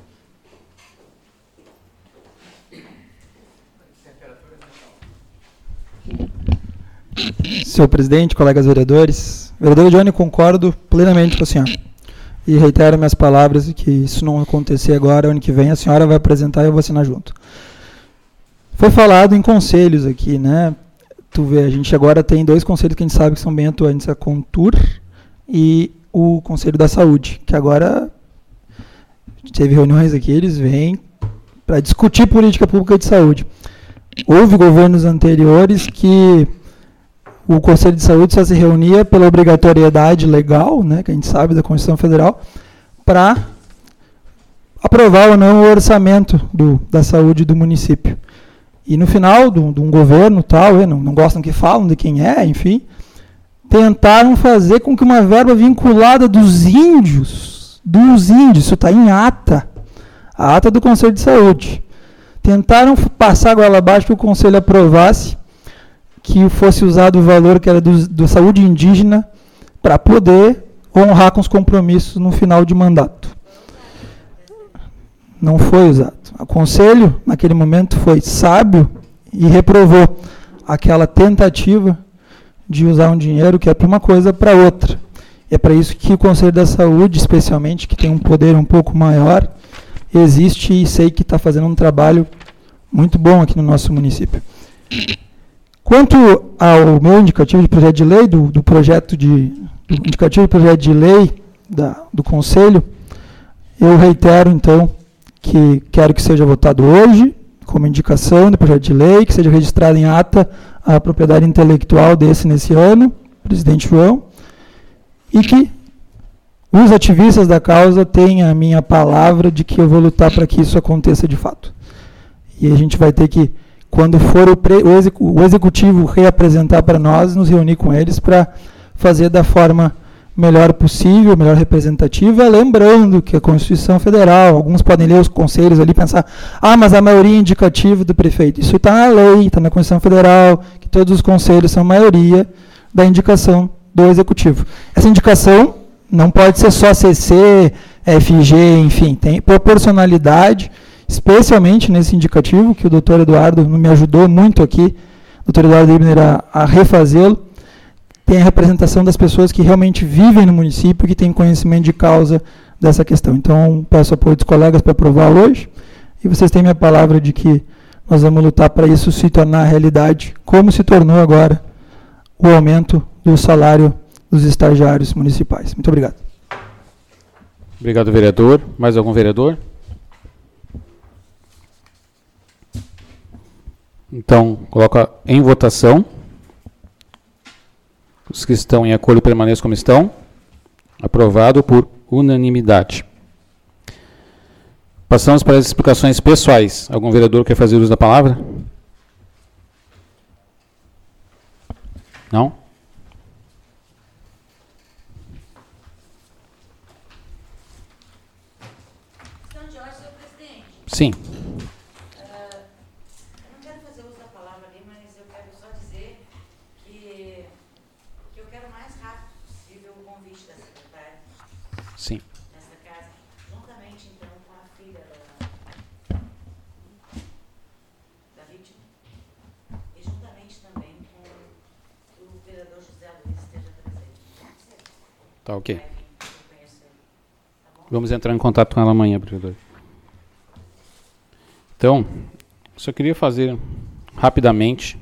Senhor presidente, colegas vereadores, vereador Johnny, concordo plenamente com a senhora. E reitero minhas palavras que isso não acontecer agora, ano que vem, a senhora vai apresentar e eu vou assinar junto. Foi falado em conselhos aqui, né? Tu vê, a gente agora tem dois conselhos que a gente sabe que são bem atuantes, a Contur e o Conselho da Saúde, que agora teve reuniões aqui, eles vêm para discutir política pública de saúde. Houve governos anteriores que o Conselho de Saúde só se reunia pela obrigatoriedade legal, né, que a gente sabe da Constituição Federal, para aprovar ou não o orçamento do, da saúde do município. E no final de um governo, tal, não, não gostam que falam de quem é, enfim, tentaram fazer com que uma verba vinculada dos índios, dos índios, isso está em ata, a ata do Conselho de Saúde, tentaram passar a goela abaixo que o Conselho aprovasse que fosse usado o valor que era do, do saúde indígena para poder honrar com os compromissos no final de mandato. Não foi usado. O Conselho, naquele momento, foi sábio e reprovou aquela tentativa de usar um dinheiro que é para uma coisa para outra. E é para isso que o Conselho da Saúde, especialmente, que tem um poder um pouco maior, existe e sei que está fazendo um trabalho muito bom aqui no nosso município. Quanto ao meu indicativo de projeto de lei, do, do projeto de do indicativo de projeto de lei da, do Conselho, eu reitero, então, que quero que seja votado hoje, como indicação do projeto de lei, que seja registrado em ata a propriedade intelectual desse nesse ano, presidente João, e que os ativistas da causa tenham a minha palavra de que eu vou lutar para que isso aconteça de fato. E a gente vai ter que, quando for o, pre, o, exec, o executivo reapresentar para nós, nos reunir com eles para fazer da forma melhor possível, melhor representativa, lembrando que a Constituição Federal, alguns podem ler os conselhos ali e pensar, ah, mas a maioria é indicativa do prefeito. Isso está na lei, está na Constituição Federal, que todos os conselhos são maioria da indicação do executivo. Essa indicação não pode ser só C C, F G, enfim, tem proporcionalidade, especialmente nesse indicativo, que o doutor Eduardo me ajudou muito aqui, o doutor Eduardo Ibner, a, a refazê-lo. Tem a representação das pessoas que realmente vivem no município, que têm conhecimento de causa dessa questão. Então, peço apoio dos colegas para aprovar hoje, e vocês têm minha palavra de que nós vamos lutar para isso se tornar realidade, como se tornou agora o aumento do salário dos estagiários municipais. Muito obrigado. Obrigado, vereador. Mais algum vereador? Então, coloca em votação. Os que estão em acordo permaneçam como estão. Aprovado por unanimidade. Passamos para as explicações pessoais. Algum vereador quer fazer uso da palavra? Não? Sim. Sim. Nessa casa, juntamente então com a filha da, da vítima e juntamente também com o vereador José Luiz esteja presente. Tá ok. Vamos entrar em contato com ela amanhã, vereador. Então, só queria fazer rapidamente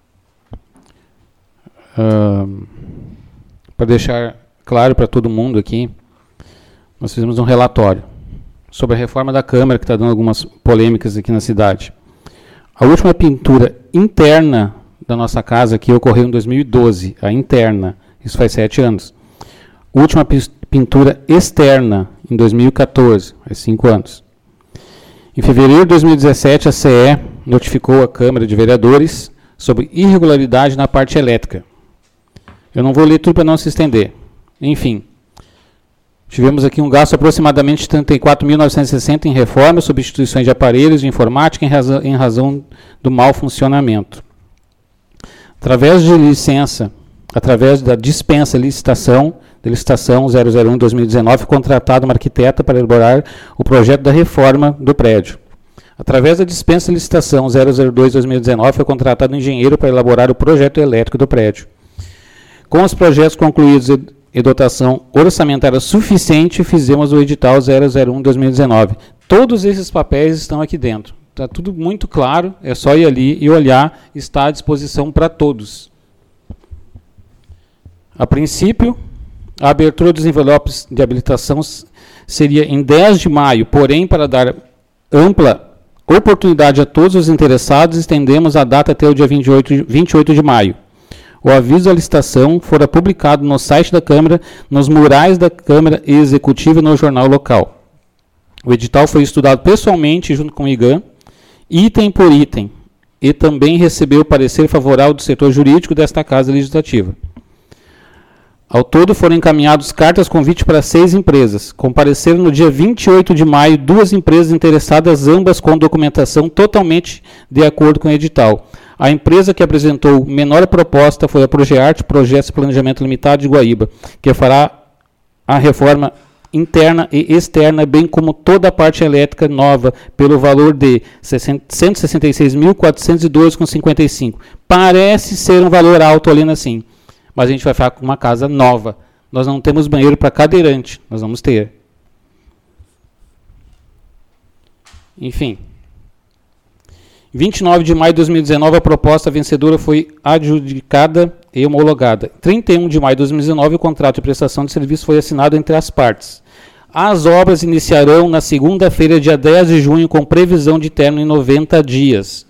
uh, para deixar claro para todo mundo aqui. Nós fizemos um relatório sobre a reforma da Câmara, que está dando algumas polêmicas aqui na cidade. A última pintura interna da nossa casa aqui ocorreu em dois mil e doze, a interna, isso faz sete anos. A última pintura externa em dois mil e quatorze, faz cinco anos. Em fevereiro de dois mil e dezessete, a C E notificou a Câmara de Vereadores sobre irregularidade na parte elétrica. Eu não vou ler tudo para não se estender. Enfim. Tivemos aqui um gasto de aproximadamente trinta e quatro mil novecentos e sessenta em reformas, substituições de aparelhos de informática em razão, em razão do mau funcionamento. Através de licença, através da dispensa licitação de licitação zero zero um de dois mil e dezenove, foi contratada uma arquiteta para elaborar o projeto da reforma do prédio. Através da dispensa de licitação zero zero dois de dois mil e dezenove, foi contratado um engenheiro para elaborar o projeto elétrico do prédio. Com os projetos concluídos e, e dotação orçamentária suficiente, fizemos o edital zero zero um de dois mil e dezenove. Todos esses papéis estão aqui dentro. Está tudo muito claro, é só ir ali e olhar, está à disposição para todos. A princípio, a abertura dos envelopes de habilitação seria em dez de maio, porém, para dar ampla oportunidade a todos os interessados, estendemos a data até o dia vinte e oito, vinte e oito de maio. O aviso da licitação fora publicado no site da Câmara, nos murais da Câmara Executiva e no jornal local. O edital foi estudado pessoalmente junto com o I G A M, item por item, e também recebeu o parecer favorável do setor jurídico desta Casa Legislativa. Ao todo foram encaminhados cartas convite para seis empresas. Compareceram no dia vinte e oito de maio duas empresas interessadas, ambas com documentação totalmente de acordo com o edital. A empresa que apresentou menor proposta foi a Progearte Projetos e Planejamento Limitado de Guaíba, que fará a reforma interna e externa, bem como toda a parte elétrica nova, pelo valor de cento e sessenta e seis mil, quatrocentos e doze reais e cinquenta e cinco centavos. Parece ser um valor alto ali assim, mas a gente vai ficar com uma casa nova. Nós não temos banheiro para cadeirante, nós vamos ter. Enfim. vinte e nove de maio de dois mil e dezenove, a proposta vencedora foi adjudicada e homologada. trinta e um de maio de dois mil e dezenove, o contrato de prestação de serviço foi assinado entre as partes. As obras iniciarão na segunda-feira, dia dez de junho, com previsão de término em noventa dias.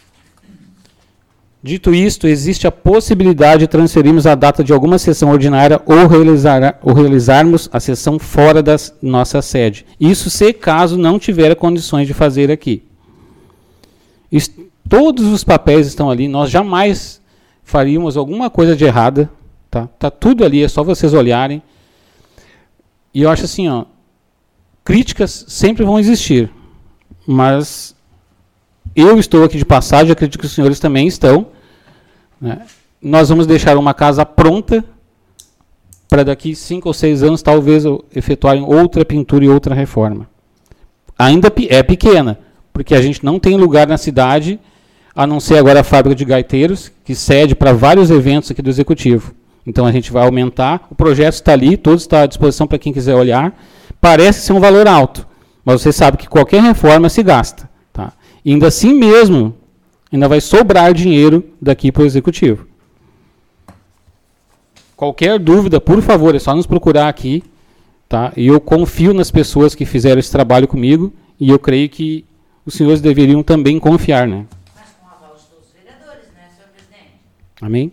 Dito isto, existe a possibilidade de transferirmos a data de alguma sessão ordinária ou, realizar, ou realizarmos a sessão fora da nossa sede. Isso se caso não tiver condições de fazer aqui. Isso, todos os papéis estão ali, nós jamais faríamos alguma coisa de errada. Tá, tá tudo ali, é só vocês olharem. E eu acho assim, ó, críticas sempre vão existir, mas eu estou aqui de passagem, acredito que os senhores também estão. Né? Nós vamos deixar uma casa pronta para daqui cinco ou seis anos talvez efetuarem outra pintura e outra reforma. Ainda é pequena, porque a gente não tem lugar na cidade, a não ser agora a fábrica de gaiteiros, que cede para vários eventos aqui do Executivo. Então a gente vai aumentar, o projeto está ali, todo está à disposição para quem quiser olhar. Parece ser um valor alto, mas você sabe que qualquer reforma se gasta. Tá? E ainda assim mesmo, ainda vai sobrar dinheiro daqui para o Executivo. Qualquer dúvida, por favor, é só nos procurar aqui. Tá? E eu confio nas pessoas que fizeram esse trabalho comigo, e eu creio que os senhores deveriam também confiar. Né? Mas com o aval de todos os vereadores, né, senhor presidente? Amém?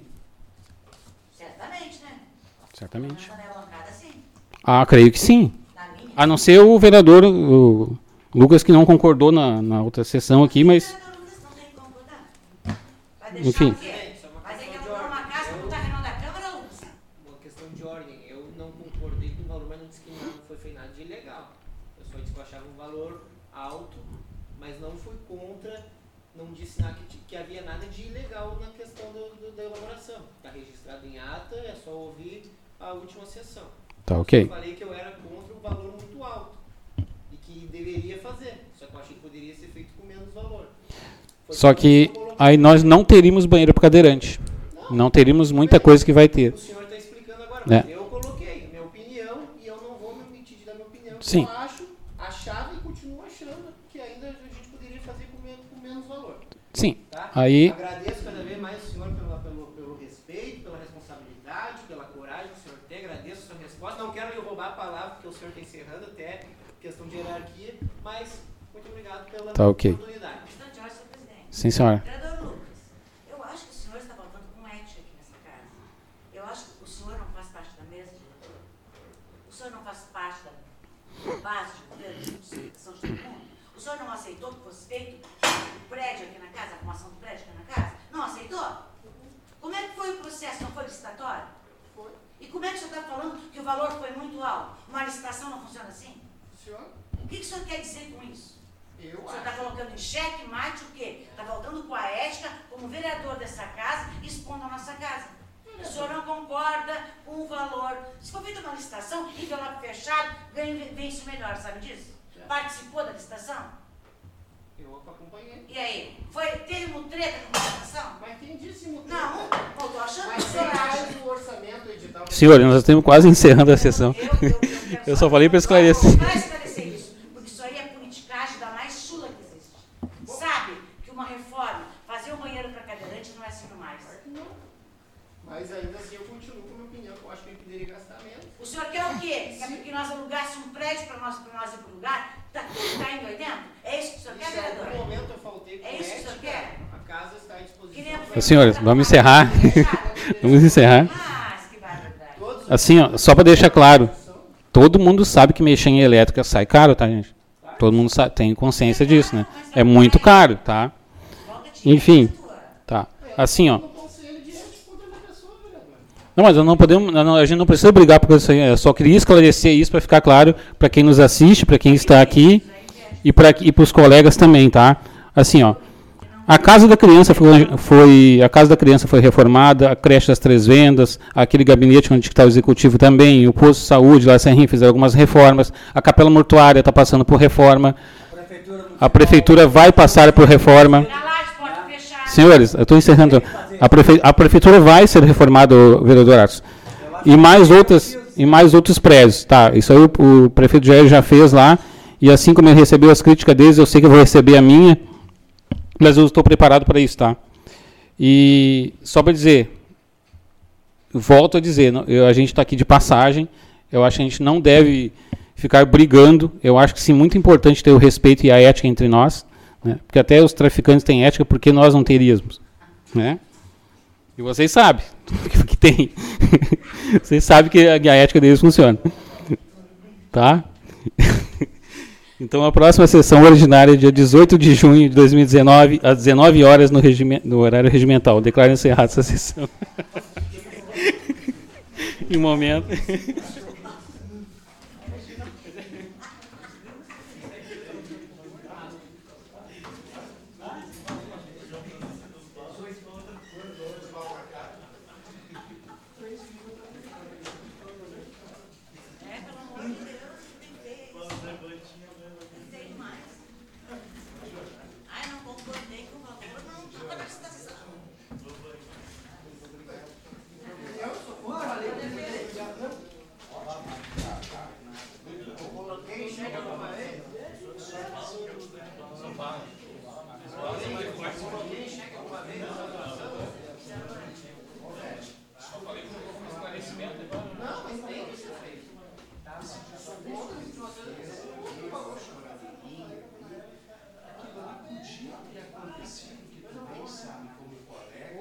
Certamente, né? Certamente. Na bancada, sim. Ah, creio que sim. A não ser o vereador o Lucas, que não concordou na, na outra sessão aqui, mas... O vereador Lucas não tem que concordar. Vai deixar Enfim. o quê? Vai dizer que alugou uma casa com o terreno da Câmara, Lucas? Uma questão de ordem. Eu não concordei com o valor, mas não disse que não foi feito nada de ilegal. Eu só disse que eu achava um valor alto, mas não fui contra, não disse nada que, que havia nada de ilegal na questão do, do, da elaboração. Está registrado em ata, é só ouvir a última sessão. Tá, ok. Eu falei que eu era contra um valor muito alto e que deveria fazer, só que eu achei que poderia ser feito com menos valor. Foi Só que aí nós não teríamos banheiro para cadeirante. Não, não teríamos muita coisa que vai ter. O senhor está explicando agora, É. mas eu coloquei minha opinião e eu não vou me omitir de dar minha opinião. Sim. Eu acho, achava e continuo achando que ainda a gente poderia fazer com menos, com menos valor. Sim. Tá? Aí, Agradeço cada vez mais o senhor pela, pelo, pelo respeito, pela responsabilidade, pela coragem que o senhor tem. Agradeço a sua resposta. Não quero lhe roubar a palavra, porque o senhor está encerrando até questão de hierarquia, mas muito obrigado pela Tá, ok. oportunidade. Bastante hora, senhor presidente. sim, senhora. Vereador Lucas, eu acho que o senhor está faltando com ética aqui nessa casa. Eu acho que o senhor não faz parte da mesa, diretor. O senhor não faz parte da base de governo, de são de todo mundo. O senhor não aceitou que fosse feito o prédio aqui na casa, a arrumação do prédio aqui na casa? Não aceitou? Como é que foi o processo? Não foi licitatório? Foi. E como é que o senhor está falando que o valor foi muito alto? Uma licitação não funciona assim? Senhor, O que, que o senhor quer dizer com isso? eu O senhor está colocando em xeque mate o quê? Está voltando com a ética como vereador dessa casa, expondo a nossa casa. O senhor não concorda com o valor. Se for feita uma licitação, envelope fechado, vence o melhor, sabe disso? Participou da licitação? Eu acompanhei. E aí? Foi, teve uma treta com a licitação? Mas quem disse mutreta? Não, eu tô achando que o Mas senhor quem acha. faz o orçamento edital... Senhor, nós estamos quase encerrando a sessão. Eu, eu, eu, eu, Eu só falei para esclarecer. Para esclarecer isso, porque isso aí é politicagem da mais chula que existe. Sabe que uma reforma, fazer um banheiro para cadeirante não é assim mais. Não. Mas ainda assim eu continuo com a minha opinião, que eu acho que eu poderia gastar menos. O senhor quer o quê? Quer que nós alugássemos um prédio para nós, para nós ir para o lugar? Tá tudo caindo aí dentro? É isso que o senhor quer, Se em algum vereador? momento eu faltei com É isso que o senhor ética, quer? a casa está à disposição. Que nem a para- Senhores, vamos encerrar. Vamos encerrar. Ah, que barbaridade. Todos os Assim, ó, só para deixar claro, todo mundo sabe que mexer em elétrica sai caro, tá, gente? Todo mundo sabe, tem consciência disso, né? É muito caro, tá? Enfim, tá. Assim, ó. conselho de ética contra a pessoa, vereador. Não, mas eu não podemos, não, a gente não precisa brigar por isso aí. Eu só queria esclarecer isso para ficar claro para quem nos assiste, para quem está aqui e para e os colegas também, tá? Assim, ó. A casa da criança foi, foi a casa da criança foi reformada, a creche das Três Vendas, aquele gabinete onde está o executivo também, o posto de saúde lá em Serrinha fizeram algumas reformas, a capela mortuária está passando por reforma, a prefeitura vai passar por reforma. Na laje, porta fechada. Senhores, eu estou encerrando. A, prefe... a prefeitura vai ser reformada, o vereador Arthur. E mais outras, e mais outros prédios, tá? Isso aí o, o prefeito Jair já fez lá. E assim como ele recebeu as críticas deles, eu sei que eu vou receber a minha. Mas eu estou preparado para isso, tá? E só para dizer, volto a dizer, não, eu, a gente está aqui de passagem. Eu acho que a gente não deve ficar brigando. Eu acho que sim, muito importante ter o respeito e a ética entre nós, né? Porque até os traficantes têm ética, porque nós não teríamos, né? E vocês sabem que tem. Vocês sabem que a, que a ética deles funciona, tá? Então a próxima sessão ordinária é dia dezoito de junho de dois mil e dezenove, às dezenove horas no, regime, no horário regimental. Declaro encerrada essa sessão. Em momento.